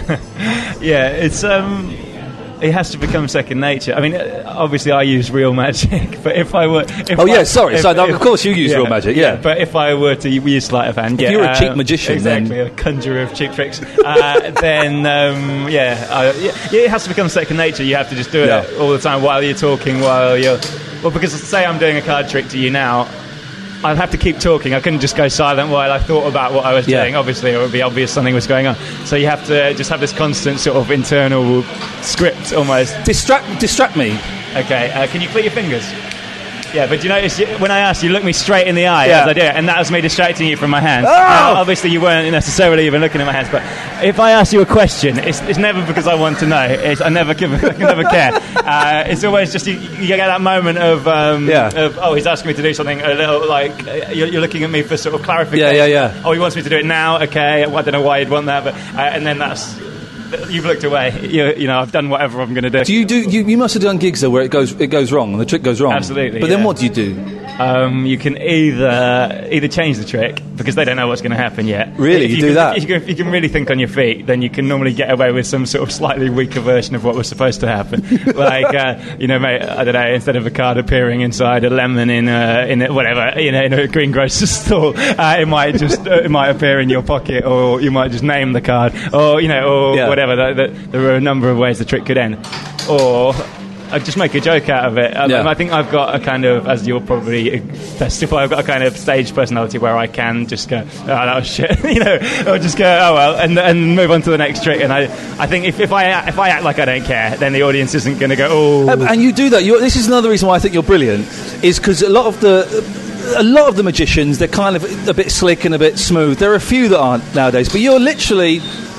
Yeah, it's um, it has to become second nature. I mean, uh, obviously, I use real magic, but if I were, if Oh, I- yeah, sorry. if- So, of if- course you use real magic, yeah. But if I were to use sleight of hand, If yeah, you were a uh, cheap magician, then- exactly, a conjurer of cheap tricks, uh, then um, yeah, I, yeah, it has to become second nature. You have to just do it Yeah. all the time while you're talking, while you're. Well, because say I'm doing a card trick to you now. I'd have to keep talking. I couldn't just go silent while I thought about what I was Yeah. doing. Obviously, it would be obvious something was going on. So you have to just have this constant sort of internal script almost. Distract, distract me. Okay, uh, can you click your fingers? Yeah, but you notice you, when I asked, you looked me straight in the eye Yeah. as I do it, and that was me distracting you from my hands. Oh! Uh, obviously, you weren't necessarily even looking at my hands, but if I ask you a question, it's, it's never because I want to know. It's, I never give, I never care. Uh, it's always just you, you get that moment of, um, Yeah. of, oh, he's asking me to do something a little like uh, you're, you're looking at me for sort of clarification. Yeah, yeah, yeah. Oh, he wants me to do it now. Okay, well, I don't know why he'd want that, but uh, and then that's. You've looked away. You, you know, I've done whatever I'm going to do. Do you do? You, you must have done gigs though where it goes it goes wrong and the trick goes wrong. Absolutely, But then yeah. what do you do? Um, you can either either change the trick because they don't know what's going to happen yet. Really? If You you do can, that? If you, can, if you can really think on your feet, then you can normally get away with some sort of slightly weaker version of what was supposed to happen. Like, uh, you know, mate, I don't know. Instead of a card appearing inside a lemon in a, in a, whatever, you know, in a greengrocer's store, uh, it might just uh, it might appear in your pocket, or you might just name the card, or you know, or Yeah. whatever. The, the, there are a number of ways the trick could end, or. I just make a joke out of it. Um, Yeah. I think I've got a kind of, as you'll probably testify, I've got a kind of stage personality where I can just go, oh, that was shit, you know, or just go, oh well, and and move on to the next trick. And I, I think if, if I act, if I act like I don't care, then the audience isn't going to go, oh. Um, and you do that. You're, this is another reason why I think you're brilliant. Is because a lot of the. A lot of the magicians, they're kind of a bit slick and a bit smooth. There are a few that aren't nowadays, but you're literally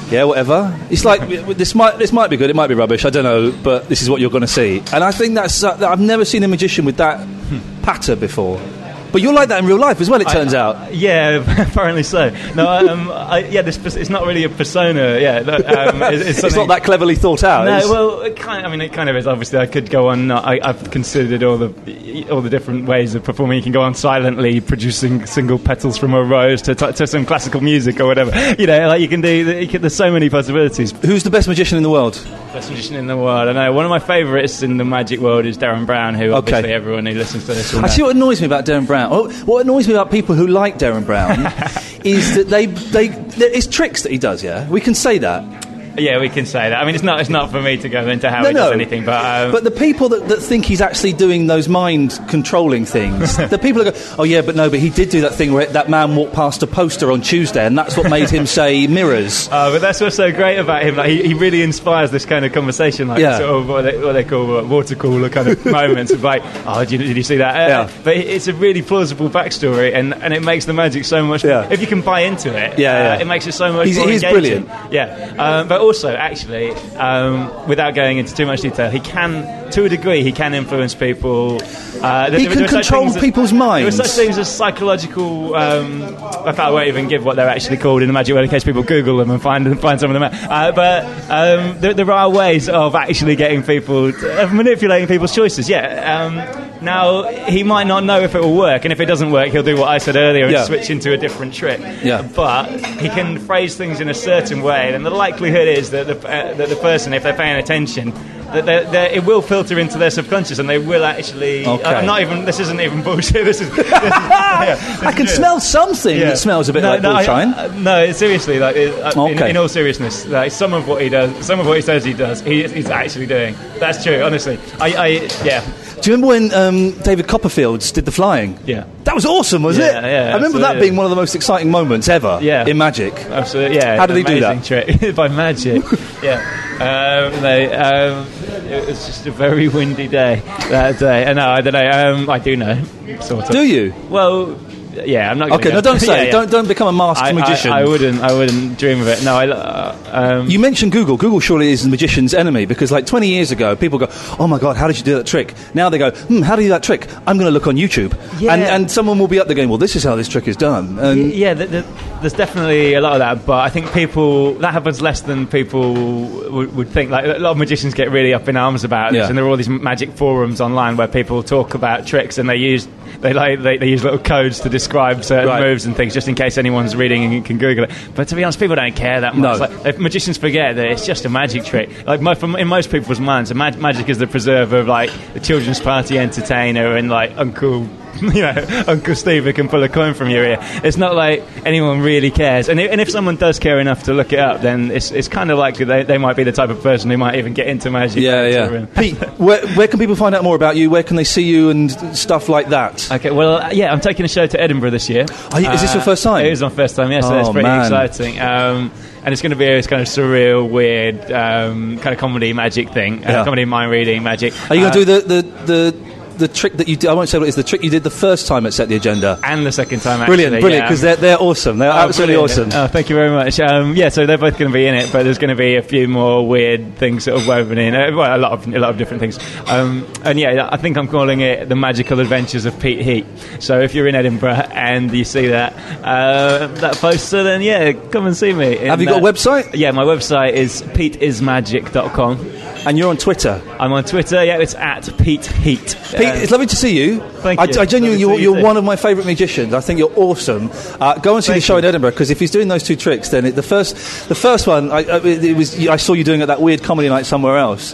Yeah, whatever. It's like this might this might be good, it might be rubbish. I don't know, but this is what you're going to see. And I think that's uh, I've never seen a magician with that patter before. But you're like that in real life as well, it turns I, out. Yeah, apparently so. No, um, I, yeah, this it's not really a persona. Yeah, um, it's, it's, it's not that cleverly thought out. No, is? well, it kind of, I mean, it kind of is. Obviously, I could go on. I, I've considered all the all the different ways of performing. You can go on silently, producing single petals from a rose to, to, to some classical music or whatever. You know, like you can do. You can, there's so many possibilities. Who's the best magician in the world? Best magician in the world. I know one of my favourites in the magic world is Darren Brown, who obviously okay. everyone who listens to this will know. Actually, what annoys me about Darren Brown, oh, what annoys me about people who like Darren Brown, is that they they it's tricks that he does. Yeah, we can say that. Yeah, we can say that. I mean, it's not it's not for me to go into how no, he does no. anything, but um, but the people that, that think he's actually doing those mind controlling things, the people that go, oh yeah, but no, but he did do that thing where that man walked past a poster on Tuesday, and that's what made him say mirrors. Oh, but that's what's so great about him. Like he, he really inspires this kind of conversation, like yeah. sort of what they, what they call uh, water cooler kind of moments of like, oh, did you, did you see that? Uh, yeah. But it's a really plausible backstory, and, and it makes the magic so much. Yeah. If you can buy into it, yeah, uh, yeah. it makes it so much he's, more he's engaging. brilliant. Yeah, um, but also actually. Um, without going into too much detail, he can, to a degree, he can influence people. Uh, he there, can control people's as, minds. There are such things as psychological. Um, I can't, I won't even give what they're actually called in the magic world in case people Google them and find find some of them out. Uh, but um, there, there are ways of actually getting people, to, of manipulating people's choices. Yeah. Um, now he might not know if it will work, and if it doesn't work, he'll do what I said earlier and yeah. switch into a different trick. Yeah. But he can phrase things in a certain way, and the likelihood is that the uh, that the person, if they're paying attention, that they're, they're, it will filter into their subconscious, and they will actually. Okay. Uh, not even. This isn't even bullshit. This is. This is yeah, this I can is smell something yeah. that smells a bit no, like no, bullshine. I, uh, no, seriously. Like, it, uh, okay. in, in all seriousness, like some of what he does, some of what he says he does, he, he's actually doing. That's true. Honestly, I, I yeah. Do you remember when um, David Copperfields did the flying? Yeah. That was awesome, was yeah, it? Yeah, I remember absolutely. that being one of the most exciting moments ever yeah. in magic. Absolutely, yeah. How did he do that? Trick. By magic. yeah. Um, no, um, it was just a very windy day that day. Uh, no, I don't know. Um, I do know, sort of. Do you? Well... Yeah, I'm not. Gonna okay, go. no, don't say. yeah, yeah. Don't don't become a masked I, magician. I, I wouldn't. I wouldn't dream of it. No, I. Uh, um, you mentioned Google. Google surely is the magician's enemy because, like, twenty years ago, people go, "Oh my god, how did you do that trick?" Now they go, "Hmm, how do you do that trick?" I'm going to look on YouTube, yeah. and and someone will be up there going, "Well, this is how this trick is done." And yeah, the, the, there's definitely a lot of that, but I think people that happens less than people would, would think. Like a lot of magicians get really up in arms about this, yeah. and there are all these magic forums online where people talk about tricks, and they use they like they, they use little codes to describe certain right. moves and things, just in case anyone's reading and can Google it. But to be honest, people don't care that much. No. Like, if magicians forget that it's just a magic trick. Like mo- from, in most people's minds, mag- magic is the preserver of like the children's party entertainer and like Uncle. You know, Uncle Steve who can pull a coin from your ear. It's not like anyone really cares. And if, and if someone does care enough to look it up, then it's it's kind of likely they, they might be the type of person who might even get into magic. Yeah, yeah. Pete, where, where can people find out more about you? Where can they see you and stuff like that? Okay, well, uh, yeah, I'm taking a show to Edinburgh this year. Are you, is this your first time? It is my first time, yes, yeah, so oh, it's pretty man. exciting. Um, and it's going to be this kind of surreal, weird, um, kind of comedy magic thing. Uh, yeah. Comedy mind reading magic. Are you going to uh, do the... the, the the trick that you did, I won't say what it is, the trick you did the first time at Set the Agenda. And the second time, actually. Brilliant, brilliant, because yeah. they're, they're awesome. They're oh, absolutely brilliant. awesome. Oh, thank you very much. Um, yeah, so they're both going to be in it, but there's going to be a few more weird things sort of woven in. Uh, well, a lot of a lot of different things. Um, and yeah, I think I'm calling it The Magical Adventures of Pete Heat. So if you're in Edinburgh and you see that uh, that poster, then yeah, come and see me. Have you got uh, a website? Yeah, my website is pete is magic dot com. And you're on Twitter? I'm on Twitter, yeah, it's at Pete Heat. Pete, uh, it's lovely to see you. Thank I, you. I genuinely, you're, you you're one of my favourite magicians. I think you're awesome. Uh, go and see Thank the show you. in Edinburgh, because if he's doing those two tricks, then it, the first the first one, I, I, it was, I saw you doing at that weird comedy night somewhere else.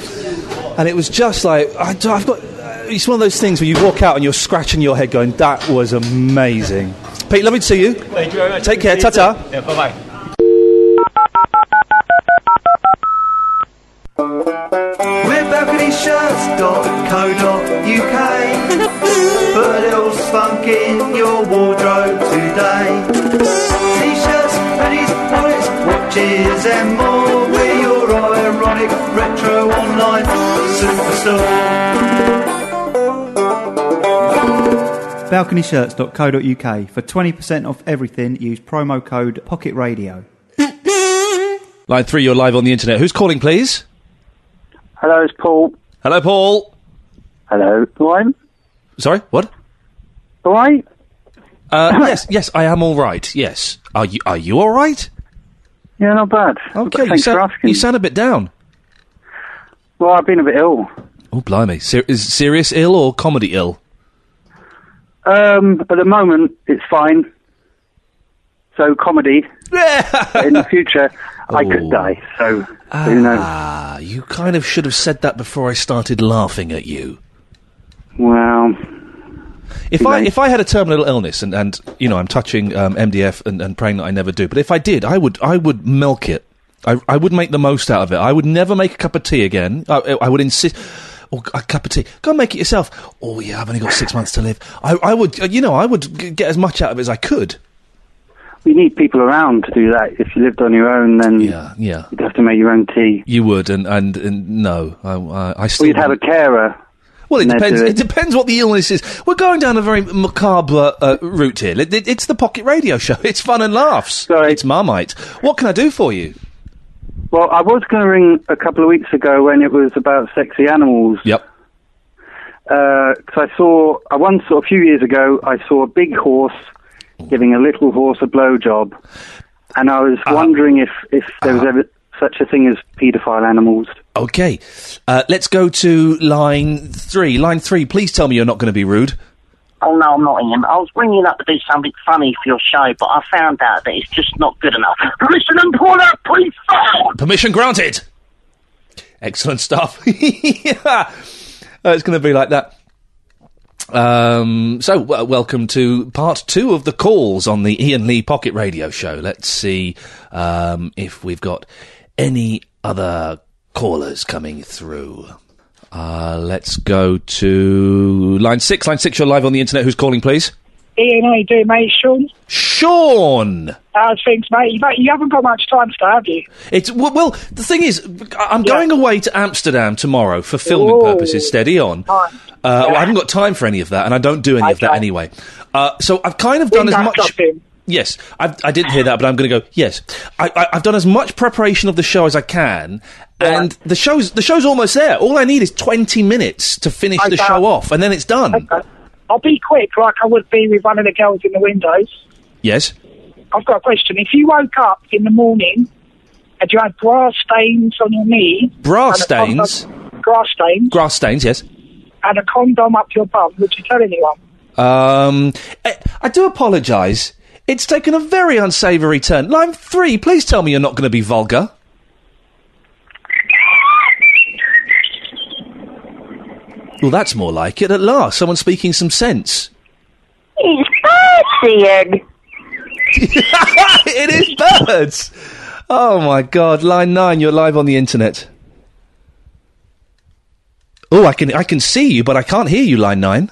And it was just like, I, I've got... It's one of those things where you walk out and you're scratching your head going, that was amazing. Pete, lovely to see you. Thank you very much. Take care, ta-ta. Yeah, bye-bye. We're balcony shirts dot co dot U K. Put a little spunk in your wardrobe today. T-shirts, hoodies, wallets, watches and more. We're your ironic retro online superstore. balcony shirts dot co dot U K. For twenty percent off everything, use promo code Pocket Radio. Line three, you're live on the internet. Who's calling, please? Hello, it's Paul. Hello, Paul. Hello, Ryan. Sorry, what? All right? Uh, yes, yes, I am all right, yes. Are you Are you all right? Yeah, not bad. Okay, you Thanks for sound, asking. you sound a bit down. Well, I've been a bit ill. Oh, blimey. Ser- is serious ill or comedy ill? Um, at the moment, it's fine. So, comedy. In the future, I could die, so who knows? Ah, you kind of should have said that before I started laughing at you. Well... If I if I had a terminal illness and, and you know I'm touching um, M D F and, and praying that I never do, but if I did, I would I would milk it. I I would make the most out of it. I would never make a cup of tea again. I, I would insist. Oh, a cup of tea. Go and make it yourself. Oh yeah, I've only got six months to live. I I would you know I would g- get as much out of it as I could. You need people around to do that. If you lived on your own, then yeah, yeah. you'd have to make your own tea. You would, and and, and no, I I, I still. Well, you'd have a carer. Well, it And they'd depends. do It. it depends what the illness is. We're going down a very macabre uh, route here. It, it, it's the Pocket Radio Show. It's fun and laughs. Sorry. It's Marmite. What can I do for you? Well, I was going to ring a couple of weeks ago when it was about sexy animals. Yep. Because I saw, I once, a few years ago, I saw a big horse giving a little horse a blowjob. And I was Uh, wondering if, if there was ever such a thing as paedophile animals. Okay. Uh, let's go to line three. Line three, please tell me you're not going to be rude. Oh, no, I'm not, Ian. I was ringing up to do something funny for your show, but I found out that it's just not good enough. Permission and pull up, please, phone! Permission granted. Excellent stuff. Yeah. Uh, it's going to be like that. Um, so, w- welcome to part two of the calls on the Ian Lee Pocket Radio Show. Let's see um, if we've got any other callers coming through. Uh, let's go to line six. Line six, you're live on the internet. Who's calling, please? Ian, how you doing, mate? Sean? Sean! How's things, mate? You, you haven't got much time today, have you? It's w- well. The thing is, I'm going away to Amsterdam tomorrow for filming Ooh. purposes. Steady on. Uh, well, I haven't got time for any of that, and I don't do any of that anyway. Uh, so I've kind of done as Window much. shopping. Yes, I've, I didn't hear that, but I'm going to go. Yes, I, I, I've done as much preparation of the show as I can, and the show's the show's almost there. All I need is twenty minutes to finish the Okay. show off, and then it's done. Okay. I'll be quick, like I would be with one of the girls in the windows. Yes. I've got a question. If you woke up in the morning and you had grass stains on your knee... Bra and a condom- stains? Grass stains. Grass stains, yes. And a condom up your bum, would you tell anyone? Um, I, I do apologise. It's taken a very unsavoury turn. Line three, please tell me you're not going to be vulgar. Well, that's more like it at last. Someone speaking some sense. It's birds, Ian. It is birds! Oh, my God. Line nine, you're live on the internet. Oh, I can I can see you, but I can't hear you, line nine.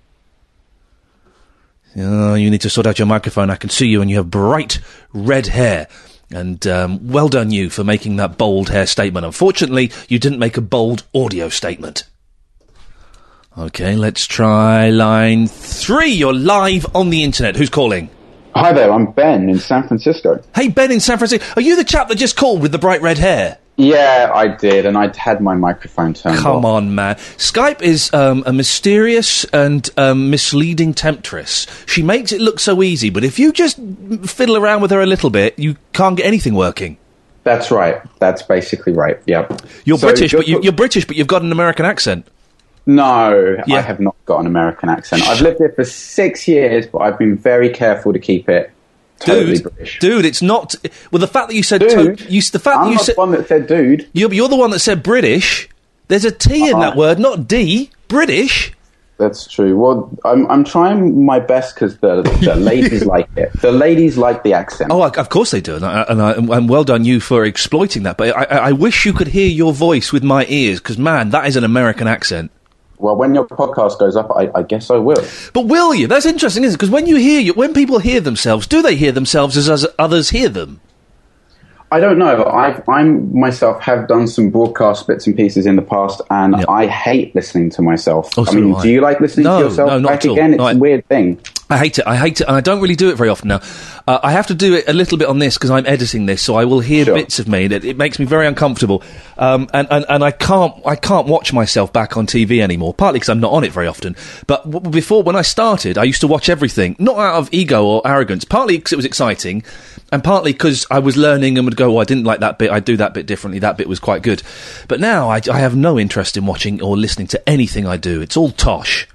Oh, you need to sort out your microphone. I can see you, and you have bright red hair. And um, well done you for making that bold hair statement. Unfortunately, you didn't make a bold audio statement. Okay, let's try line three. You're live on the internet. Who's calling? Hi there, I'm Ben in San Francisco. Hey, Ben in San Francisco. Are you the chap that just called with the bright red hair? Yeah, I did, and I'd had my microphone turned Come off. on, man. Skype is um, a mysterious and um, misleading temptress. She makes it look so easy, but if you just fiddle around with her a little bit, you can't get anything working. That's right. That's basically right, yep. You're So British, you're- but you, you're British, but you've got an American accent. No, I have not got an American accent. I've lived here for six years, but I've been very careful to keep it totally Dude, British. dude, it's not. Well, the fact that you said Dude? to, you, the fact I'm that you not said the one that said dude. You're, you're the one that said British. There's a T in Uh-huh. that word, not D. British. That's true. Well, I'm I'm trying my best because the, the ladies like it. The ladies like the accent. Oh, of course they do, and, I, and, I, and well done you for exploiting that. But I, I, I wish you could hear your voice with my ears, because man, that is an American accent. Well, when your podcast goes up, I, I guess I will. But will you? That's interesting, isn't it? Because when you hear you, when people hear themselves, do they hear themselves as, as others hear them? I don't know. I I myself have done some broadcast bits and pieces in the past, and I hate listening to myself. Oh, I so mean, do I. do you like listening No, to yourself no, not back at all. again? It's No, I- a weird thing. I hate it. I hate it, and I don't really do it very often now. Uh, I have to do it a little bit on this because I'm editing this, so I will hear Sure. bits of me. It, it makes me very uncomfortable, um, and, and and I can't I can't watch myself back on T V anymore. Partly because I'm not on it very often, but w- before when I started, I used to watch everything, not out of ego or arrogance. Partly because it was exciting, and partly because I was learning and would go, "Oh, I didn't like that bit. I'd do that bit differently. That bit was quite good." But now I, I have no interest in watching or listening to anything I do. It's all tosh.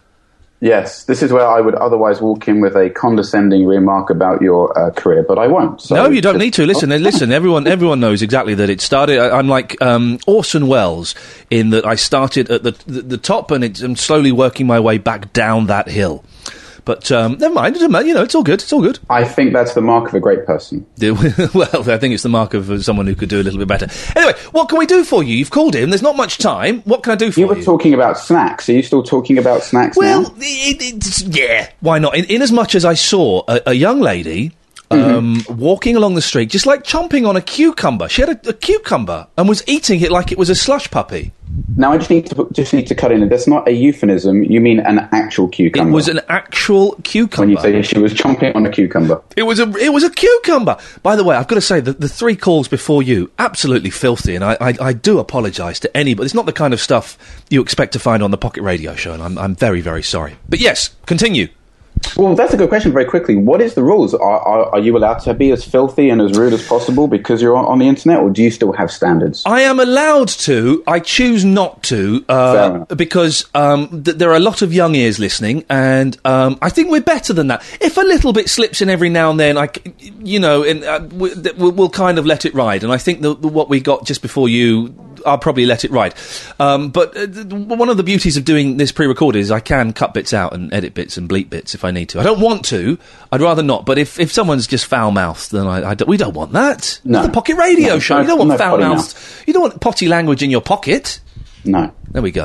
Yes, this is where I would otherwise walk in with a condescending remark about your uh, career, but I won't. So no, you don't just- need to. Listen, uh, listen. Everyone, everyone knows exactly that it started. I, I'm like um, Orson Welles in that I started at the the, the top and it's, I'm slowly working my way back down that hill. But um, never mind. It doesn't matter. You know, it's all good. It's all good. I think that's the mark of a great person. Well, I think it's the mark of uh, someone who could do a little bit better. Anyway, what can we do for you? You've called in. There's not much time. What can I do for you? You were talking about snacks. Are you still talking about snacks Well, now? it, it's, yeah. Why not? In, in as much as I saw a, a young lady um, Mm-hmm. walking along the street, just like chomping on a cucumber. She had a, a cucumber and was eating it like it was a slush puppy. Now I just need to just need to cut in. That's not a euphemism. You mean an actual cucumber? It was an actual cucumber. When you say she was chomping on a cucumber. It was a it was a cucumber. By the way, I've got to say that the three calls before you absolutely filthy, and I I, I do apologise to anybody. It's not the kind of stuff you expect to find on the Pocket Radio Show, and I'm I'm very very sorry. But yes, continue. Well, that's a good question. Very quickly, what is the rules? Are, are, are you allowed to be as filthy and as rude as possible because you're on, on the internet, or do you still have standards? I am allowed to. I choose not to uh, because um, th- there are a lot of young ears listening, and um, I think we're better than that. If a little bit slips in every now and then, I, c- you know, and, uh, we, th- we'll, we'll kind of let it ride. And I think the, the, what we got just before you, I'll probably let it ride. Um, but uh, th- one of the beauties of doing this pre-recorded is I can cut bits out and edit bits and bleep bits if I need to. I don't want to. I'd rather not. But if, if someone's just foul-mouthed, then I, I don't, we don't want that. No. It's the Pocket Radio No, Show. no, You don't want no potty foul-mouthed. You don't want potty language in your pocket. No. There we go.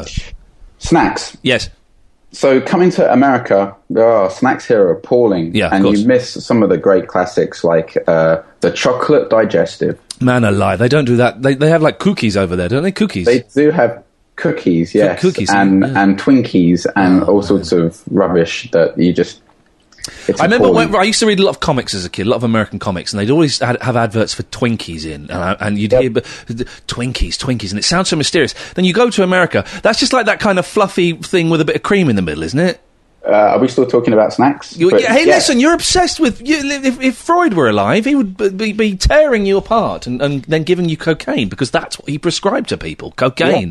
Snacks. Yes. So coming to America, oh, snacks here are appalling. Yeah, of and course. you miss some of the great classics like uh, the chocolate digestive. Man alive, they don't do that. They they have like cookies over there, don't they? Cookies. They do have cookies, yes, cookies, and yeah. and Twinkies and all sorts of rubbish that you just. It's I remember appalling. when I used to read a lot of comics as a kid, a lot of American comics, and they'd always had, have adverts for Twinkies in, and, I, and you'd hear b- Twinkies, Twinkies, and it sounds so mysterious. Then you go to America, that's just like that kind of fluffy thing with a bit of cream in the middle, isn't it? Uh, are we still talking about snacks? You, But, yeah, hey, yeah. listen, you're obsessed with. You, if, if Freud were alive, he would b- be, be tearing you apart and, and then giving you cocaine because that's what he prescribed to people. Cocaine.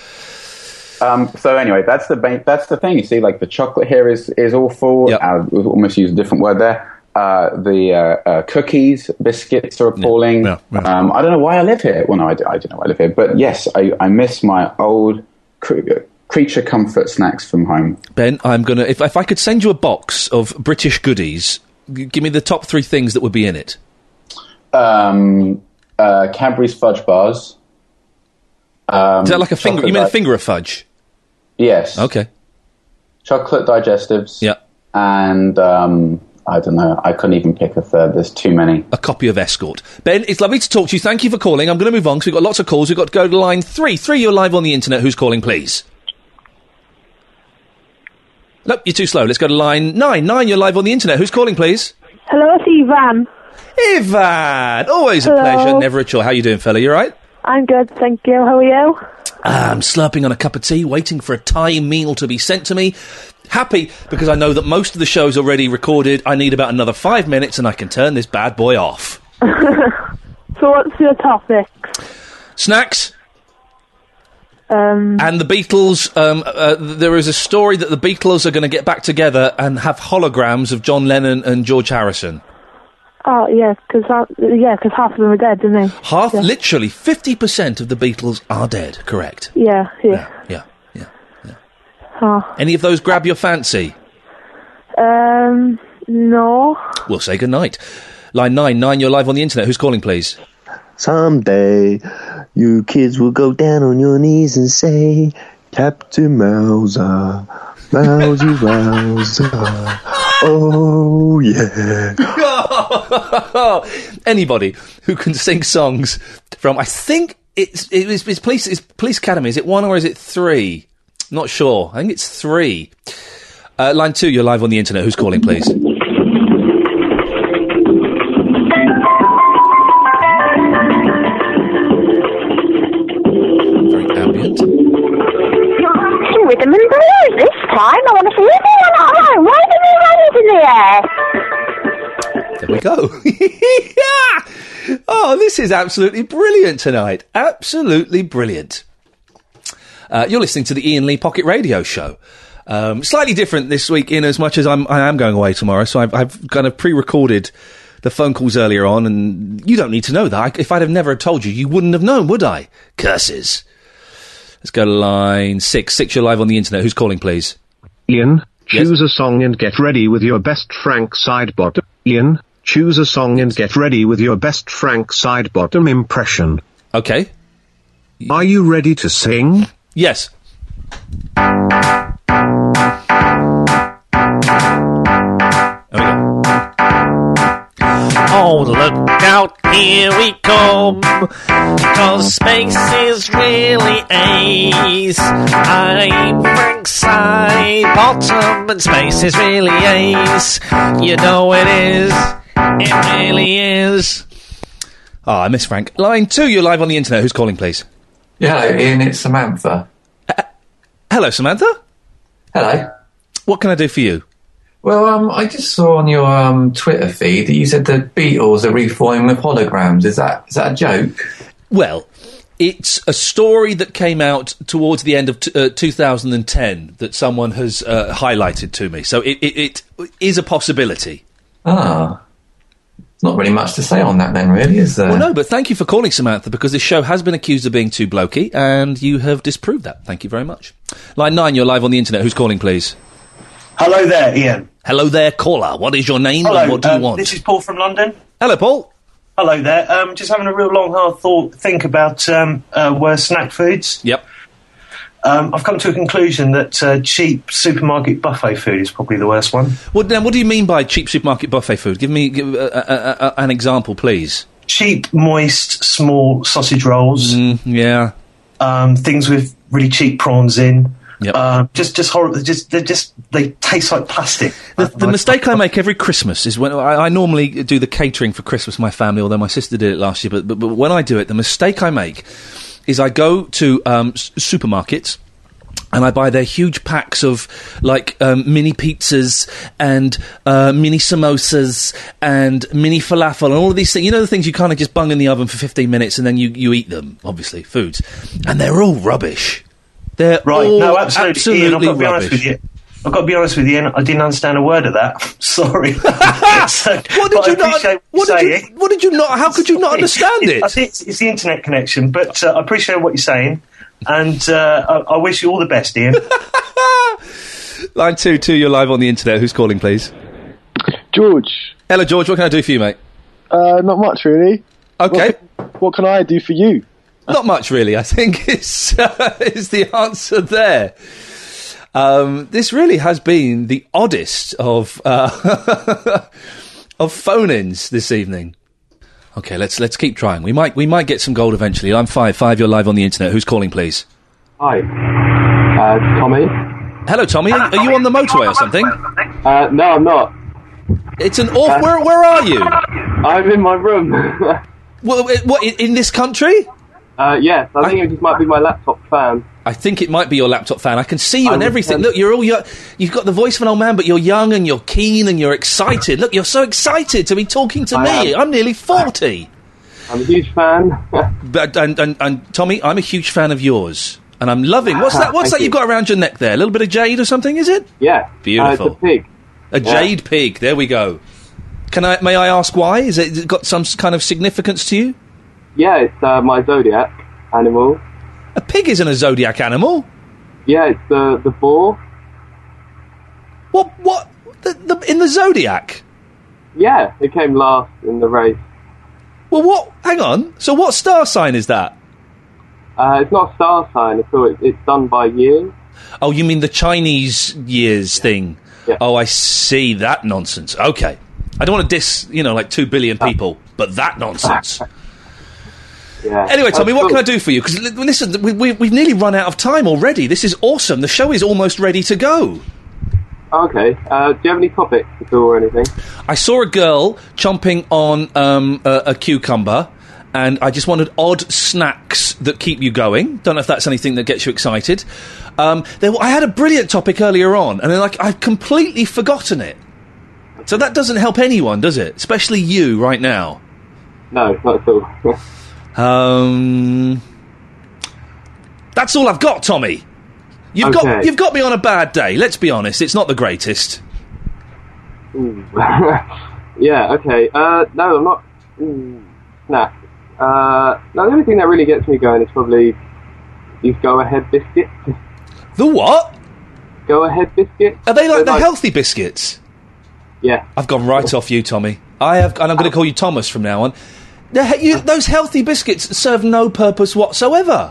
Um, so anyway, that's the ba- that's the thing. You see, like the chocolate here is is awful. Uh, we almost use a different word there. Uh, the uh, uh, cookies, biscuits are appalling. Yeah, yeah, yeah. Um, I don't know why I live here. Well, no, I, do, I don't know why I live here. But yes, I, I miss my old cre- creature comfort snacks from home. Ben, I'm gonna. If if I could send you a box of British goodies, g- give me the top three things that would be in it. Um, uh, Cadbury's fudge bars. Um, Is that like a finger? chocolate You mean a di- finger of fudge? Yes. Okay. Chocolate digestives. Yeah. And um, I don't know. I couldn't even pick a third. There's too many. A copy of Escort. Ben, it's lovely to talk to you. Thank you for calling. I'm going to move on because we've got lots of calls. We've got to go to line three. Three, you're live on the internet. Who's calling, please? Nope, you're too slow. Let's go to line nine. Nine, you're live on the internet. Who's calling, please? Hello, it's Ivan. Ivan! Always a Hello. pleasure, never a chore. How you doing, fella? You all right? I'm good, thank you. How are you? Ah, I'm slurping on a cup of tea, waiting for a Thai meal to be sent to me. Happy because I know that most of the show's already recorded. I need about another five minutes and I can turn this bad boy off. So what's your topic? Snacks. Um, And the Beatles, um, uh, there is a story that the Beatles are going to get back together and have holograms of John Lennon and George Harrison. oh, yeah, because yeah, 'cause half of them are dead, didn't they? Half, Yeah. literally, fifty percent of the Beatles are dead, correct? Yeah, yeah. Yeah. Oh. Any of those grab your fancy? Um, no. We'll say goodnight. Line nine, nine, you're live on the internet. Who's calling, please? Someday, you kids will go down on your knees and say, Captain Mauser, Mousy Wowser, oh yeah. Anybody who can sing songs from, I think it's, it was, it's police, it's Police Academy. Is it one or is it three? Not sure. I think it's three. Uh, line two, you're live on the internet. Who's calling, please? Very ambient. Rhythm and blues this time. I want to see everyone at home. Why do we run into the air? There we go. Yeah! Oh, this is absolutely brilliant tonight. Absolutely brilliant. Uh, you're listening to the Ian Lee Pocket Radio Show. Um, slightly different this week in as much as I'm, I am going away tomorrow, so I've, I've kind of pre-recorded the phone calls earlier on, and you don't need to know that. I, if I'd have never told you, you wouldn't have known, would I? Curses. Let's go to line six. Six, you're live on the internet. Who's calling, please? Ian, choose a song and get ready with your best Frank Sidebottom. Ian, choose a song and get ready with your best Frank Sidebottom impression. Okay. Are you ready to sing? Yes. Oh, look out, here we come, 'cause space is really ace. I'm Frank Sidebottom, and space is really ace. You know it is, it really is. Oh, I miss Frank. Line two, you're live on the internet. Who's calling, please? Yeah, hello, Ian, it's Samantha. Uh, hello, Samantha? Hello. What can I do for you? Well, um, I just saw on your um, Twitter feed that you said the Beatles are reforming with holograms. Is that is that a joke? Well, it's a story that came out towards the end of t- uh, two thousand ten that someone has uh, highlighted to me. So it, it, it is a possibility. Ah. Not really much to say on that then, really, is there? Well, no, but thank you for calling, Samantha, because this show has been accused of being too blokey, and you have disproved that. Thank you very much. Line nine, you're live on the internet. Who's calling, please? Hello there, Ian. Hello there, caller. What is your name Hello, and what do you um, want? This is Paul from London. Hello, Paul. Hello there. Um, just having a real long, hard thought, think about um, uh, worst snack foods. Yep. Um, I've come to a conclusion that uh, cheap supermarket buffet food is probably the worst one. What, now, what do you mean by cheap supermarket buffet food? Give me give, uh, uh, uh, an example, please. Cheap, moist, small sausage rolls. Mm, yeah. Um, things with really cheap prawns in. Yep. Uh, just, just horrible. Just, they just they taste like plastic. The, the mistake I make every Christmas is when I, I normally do the catering for Christmas for my family, although my sister did it last year. But, but, but when I do it, the mistake I make is I go to um, s- supermarkets. And I buy their huge packs of, like, um, mini pizzas and uh, mini samosas and mini falafel and all of these things. You know, the things you kind of just bung in the oven for fifteen minutes and then you, you eat them, obviously, foods. And they're all rubbish. They're right, all no, absolutely. absolutely Ian, I've got to be rubbish. honest with you. I've got to be honest with you, Ian, I didn't understand a word of that. Sorry. so, what did you not? What did you, what did you not? How could you not understand it? I think it's, it's the internet connection, but uh, I appreciate what you're saying. And uh, I, I wish you all the best, Ian. Line two, two, you're live on the internet. Who's calling, please? George. Hello, George. What can I do for you, mate? Uh, not much, really. Okay. What can, what can I do for you? Not much, really, I think is, uh, is the answer there. Um, this really has been the oddest of uh, of phone-ins this evening. Okay, let's let's keep trying. We might we might get some gold eventually. I'm five five. You're live on the internet. Who's calling, please? Hi, uh, Tommy. Hello, Tommy. Are, are you on the motorway or something? Uh, no, I'm not. It's an off. Uh, where where are you? I'm in my room. Well, what in, in this country? Uh, yes, I think I, it just might be my laptop fan. I think it might be your laptop fan. I can see you I and everything. Look, you're all young. You've got the voice of an old man, but you're young and you're keen and you're excited. Look, you're so excited to be talking to I me. am. I'm nearly forty. I'm a huge fan. but and, and and Tommy, I'm a huge fan of yours, and I'm loving. What's that? What's Thank that you've you. got around your neck there? A little bit of jade or something? Is it? Yeah. Beautiful. Uh, it's a pig. A Yeah. jade pig. There we go. Can I? May I ask why? Is it, has it got some s- kind of significance to you? Yeah, it's uh, my zodiac animal. A pig isn't a zodiac animal. Yeah, it's the the boar. What? What? The, the, in the zodiac? Yeah, it came last in the race. Well, what? Hang on. So, what star sign is that? Uh, it's not a star sign at all. It's, it's done by years. Oh, you mean the Chinese years thing? Yeah. Oh, I see that nonsense. Okay, I don't want to diss, you know, like two billion people, but that nonsense. Yeah. Anyway, Tommy, Uh, what cool. can I do for you? Because listen, we, we, we've nearly run out of time already. This is awesome. The show is almost ready to go. Okay. Uh, do you have any topics at all or anything? I saw a girl chomping on um, a, a cucumber, and I just wanted odd snacks that keep you going. Don't know if that's anything that gets you excited. Um, there, I had a brilliant topic earlier on, and then, like, I've completely forgotten it. So that doesn't help anyone, does it? Especially you right now. No, not at all. um, that's all I've got, Tommy. You've Okay. got you've got me on a bad day. Let's be honest; it's not the greatest. Ooh. Yeah, okay. Uh, no, I'm not... Mm, snack. Uh, no, the only thing that really gets me going is probably these go-ahead biscuits. The what? Go-ahead biscuits. Are they like They're the healthy biscuits? Yeah. I've gone right off you, Tommy. I have, and I'm going to call you Thomas from now on. The, he- you, those healthy biscuits serve no purpose whatsoever.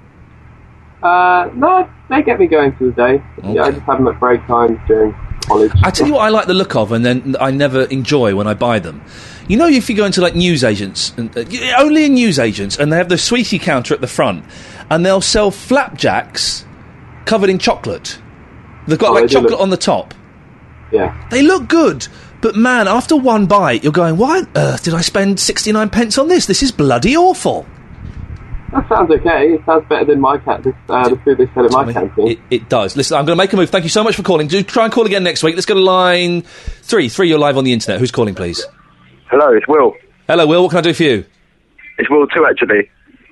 Uh, no, they get me going through the day. Yeah, I just have them at break times during college. I tell you what I like the look of, and then I never enjoy when I buy them. You know, if you go into like newsagents, and, uh, y- only in newsagents, and they have the sweetie counter at the front, and they'll sell flapjacks covered in chocolate. They've got Oh, like they do chocolate look- on the top. Yeah. They look good, but man, after one bite, you're going, why on earth did I spend sixty-nine pence on this? This is bloody awful. That sounds okay. It sounds better than my cat. This, uh, the food they sell at my canteen. It, it does. Listen, I'm going to make a move. Thank you so much for calling. Do try and call again next week. Let's go to line three. Three, you're live on the internet. Who's calling, please? Hello, it's Will. Hello, Will. What can I do for you? It's Will too, actually.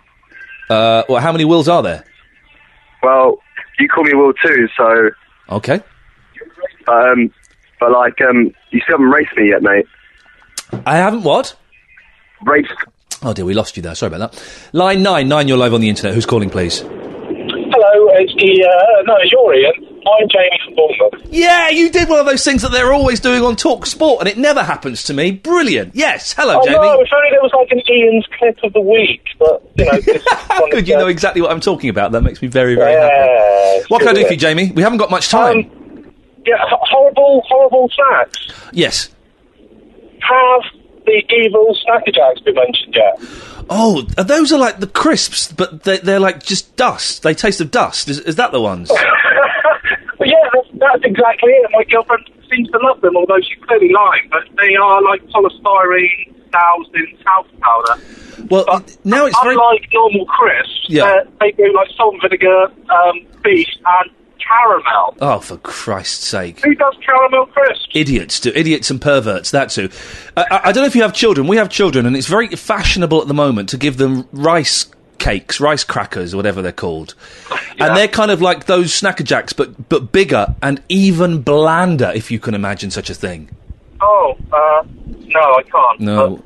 Uh, well, how many Wills are there? Well, you call me Will too, so... Okay. Um, but, like, um, you still haven't raced me yet, mate. I haven't what? Raced. Oh, dear, we lost you there. Sorry about that. Line nine. Nine, you're live on the internet. Who's calling, please? Hello, it's the, uh, no, it's your Ian. I'm Jamie from Bournemouth. Yeah, you did one of those things that they're always doing on Talk Sport, and it never happens to me. Brilliant. Yes. Hello, Oh, Jamie. no, if only there was like an Ian's clip of the week, but, you know... This How good you know exactly what I'm talking about. That makes me very, very Yeah, happy. What can I good, do yeah. for you, Jamie? We haven't got much time. Yeah, h- horrible, horrible snacks. yes. Have the evil Snacker Jacks been mentioned yet? Oh, are those are like the crisps, but they're, they're like just dust. They taste of dust. Is, is that the ones? Well, yeah, that's, that's exactly it. My girlfriend seems to love them, although she's clearly lying, but they are like polystyrene doused in talc powder. Well, but now it's very... unlike normal crisps, Yeah. uh, they do like salt and vinegar, um, beef, and caramel. Oh, for Christ's sake. Who does caramel crisps? Idiots do. Idiots and perverts, that's who. I, I, I don't know if you have children. We have children, and it's very fashionable at the moment to give them rice cakes, rice crackers, or whatever they're called. And they're kind of like those Snacker Jacks, but, but bigger and even blander, if you can imagine such a thing. Oh, uh, no, I can't. No.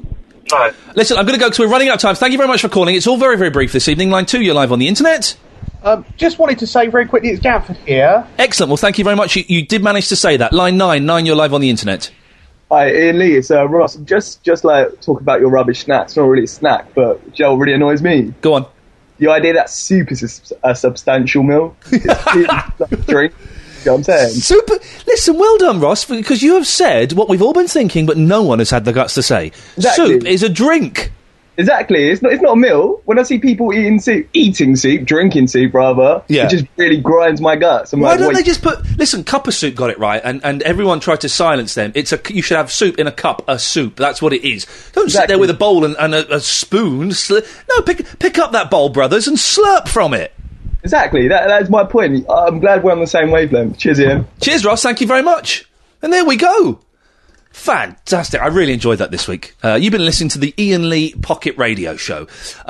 No. Listen, I'm going to go because we're running out of time. Thank you very much for calling. It's all very, very brief this evening. Line two, you're live on the internet. Um, just wanted to say very quickly, it's Gav here. Excellent. Well, thank you very much. You, you did manage to say that. Line nine, nine, you're live on the internet. Hi, Ian Lee, it's uh, Ross. Just, just like talk about your rubbish snacks. Not really a snack, but Joe really annoys me. Go on. The idea that soup is a, s- a substantial meal. It's like a drink. You know what I'm saying? Super. Listen, well done, Ross, because you have said what we've all been thinking, but no one has had the guts to say. Exactly. Soup is a drink. Exactly. It's not. It's not a meal. When I see people eating soup, eating soup, drinking soup, rather, Yeah. it just really grinds my guts. I'm Why like, don't wait, they just put... Listen, Cup of Soup got it right, and, and everyone tried to silence them. It's a You should have soup in a cup, a soup. That's what it is. Don't sit there with a bowl and, and a, a spoon. Sli- no, pick pick up that bowl, brothers, and slurp from it. Exactly. That, that's my point. I'm glad we're on the same wavelength. Cheers, Ian. Cheers, Ross. Thank you very much. And there we go. Fantastic. I really enjoyed that this week. Uh, you've been listening to the Ian Lee Pocket Radio Show.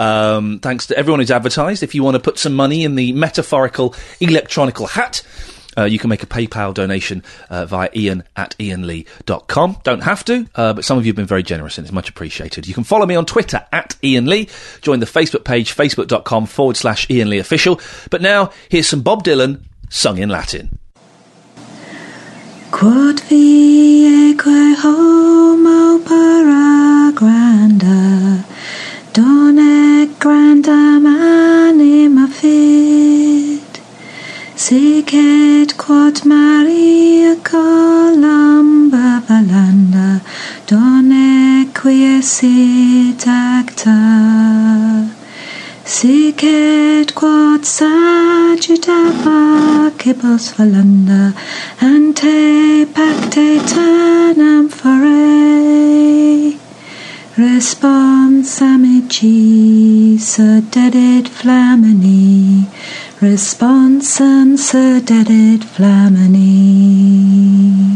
Um, thanks to everyone who's advertised. If you want to put some money in the metaphorical electronical hat, uh, you can make a PayPal donation uh, via ian at ianlee dot com. Don't have to, uh, but some of you have been very generous and it's much appreciated. You can follow me on Twitter at Ian Lee. Join the Facebook page, facebook.com forward slash Ian Lee Official. But now, here's some Bob Dylan sung in Latin. Quod viaeque homo para granda, donec grandam anima fit, sic et quod Maria columba valanda, donec quiescit acta. Siket quod sagitta kibos valanda, ante pacte ternam fore. Respons amici, sededit flamini, responsum sededit flamini.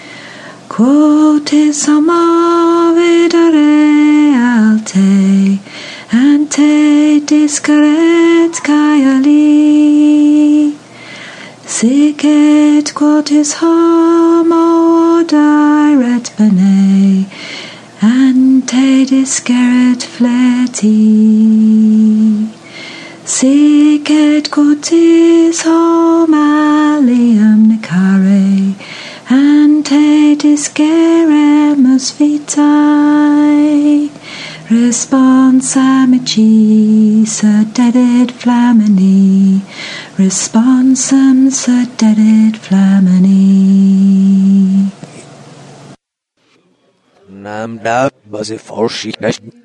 Quotis homo videre alte, ante discaret caeli. Sic et quotis homo diret bene, ante discaret fleti. Sic et quotis homo alium necare, ante disceremus vitae. Respons amici, sededit flamini, responsum sededit flamini. Nam da was it for she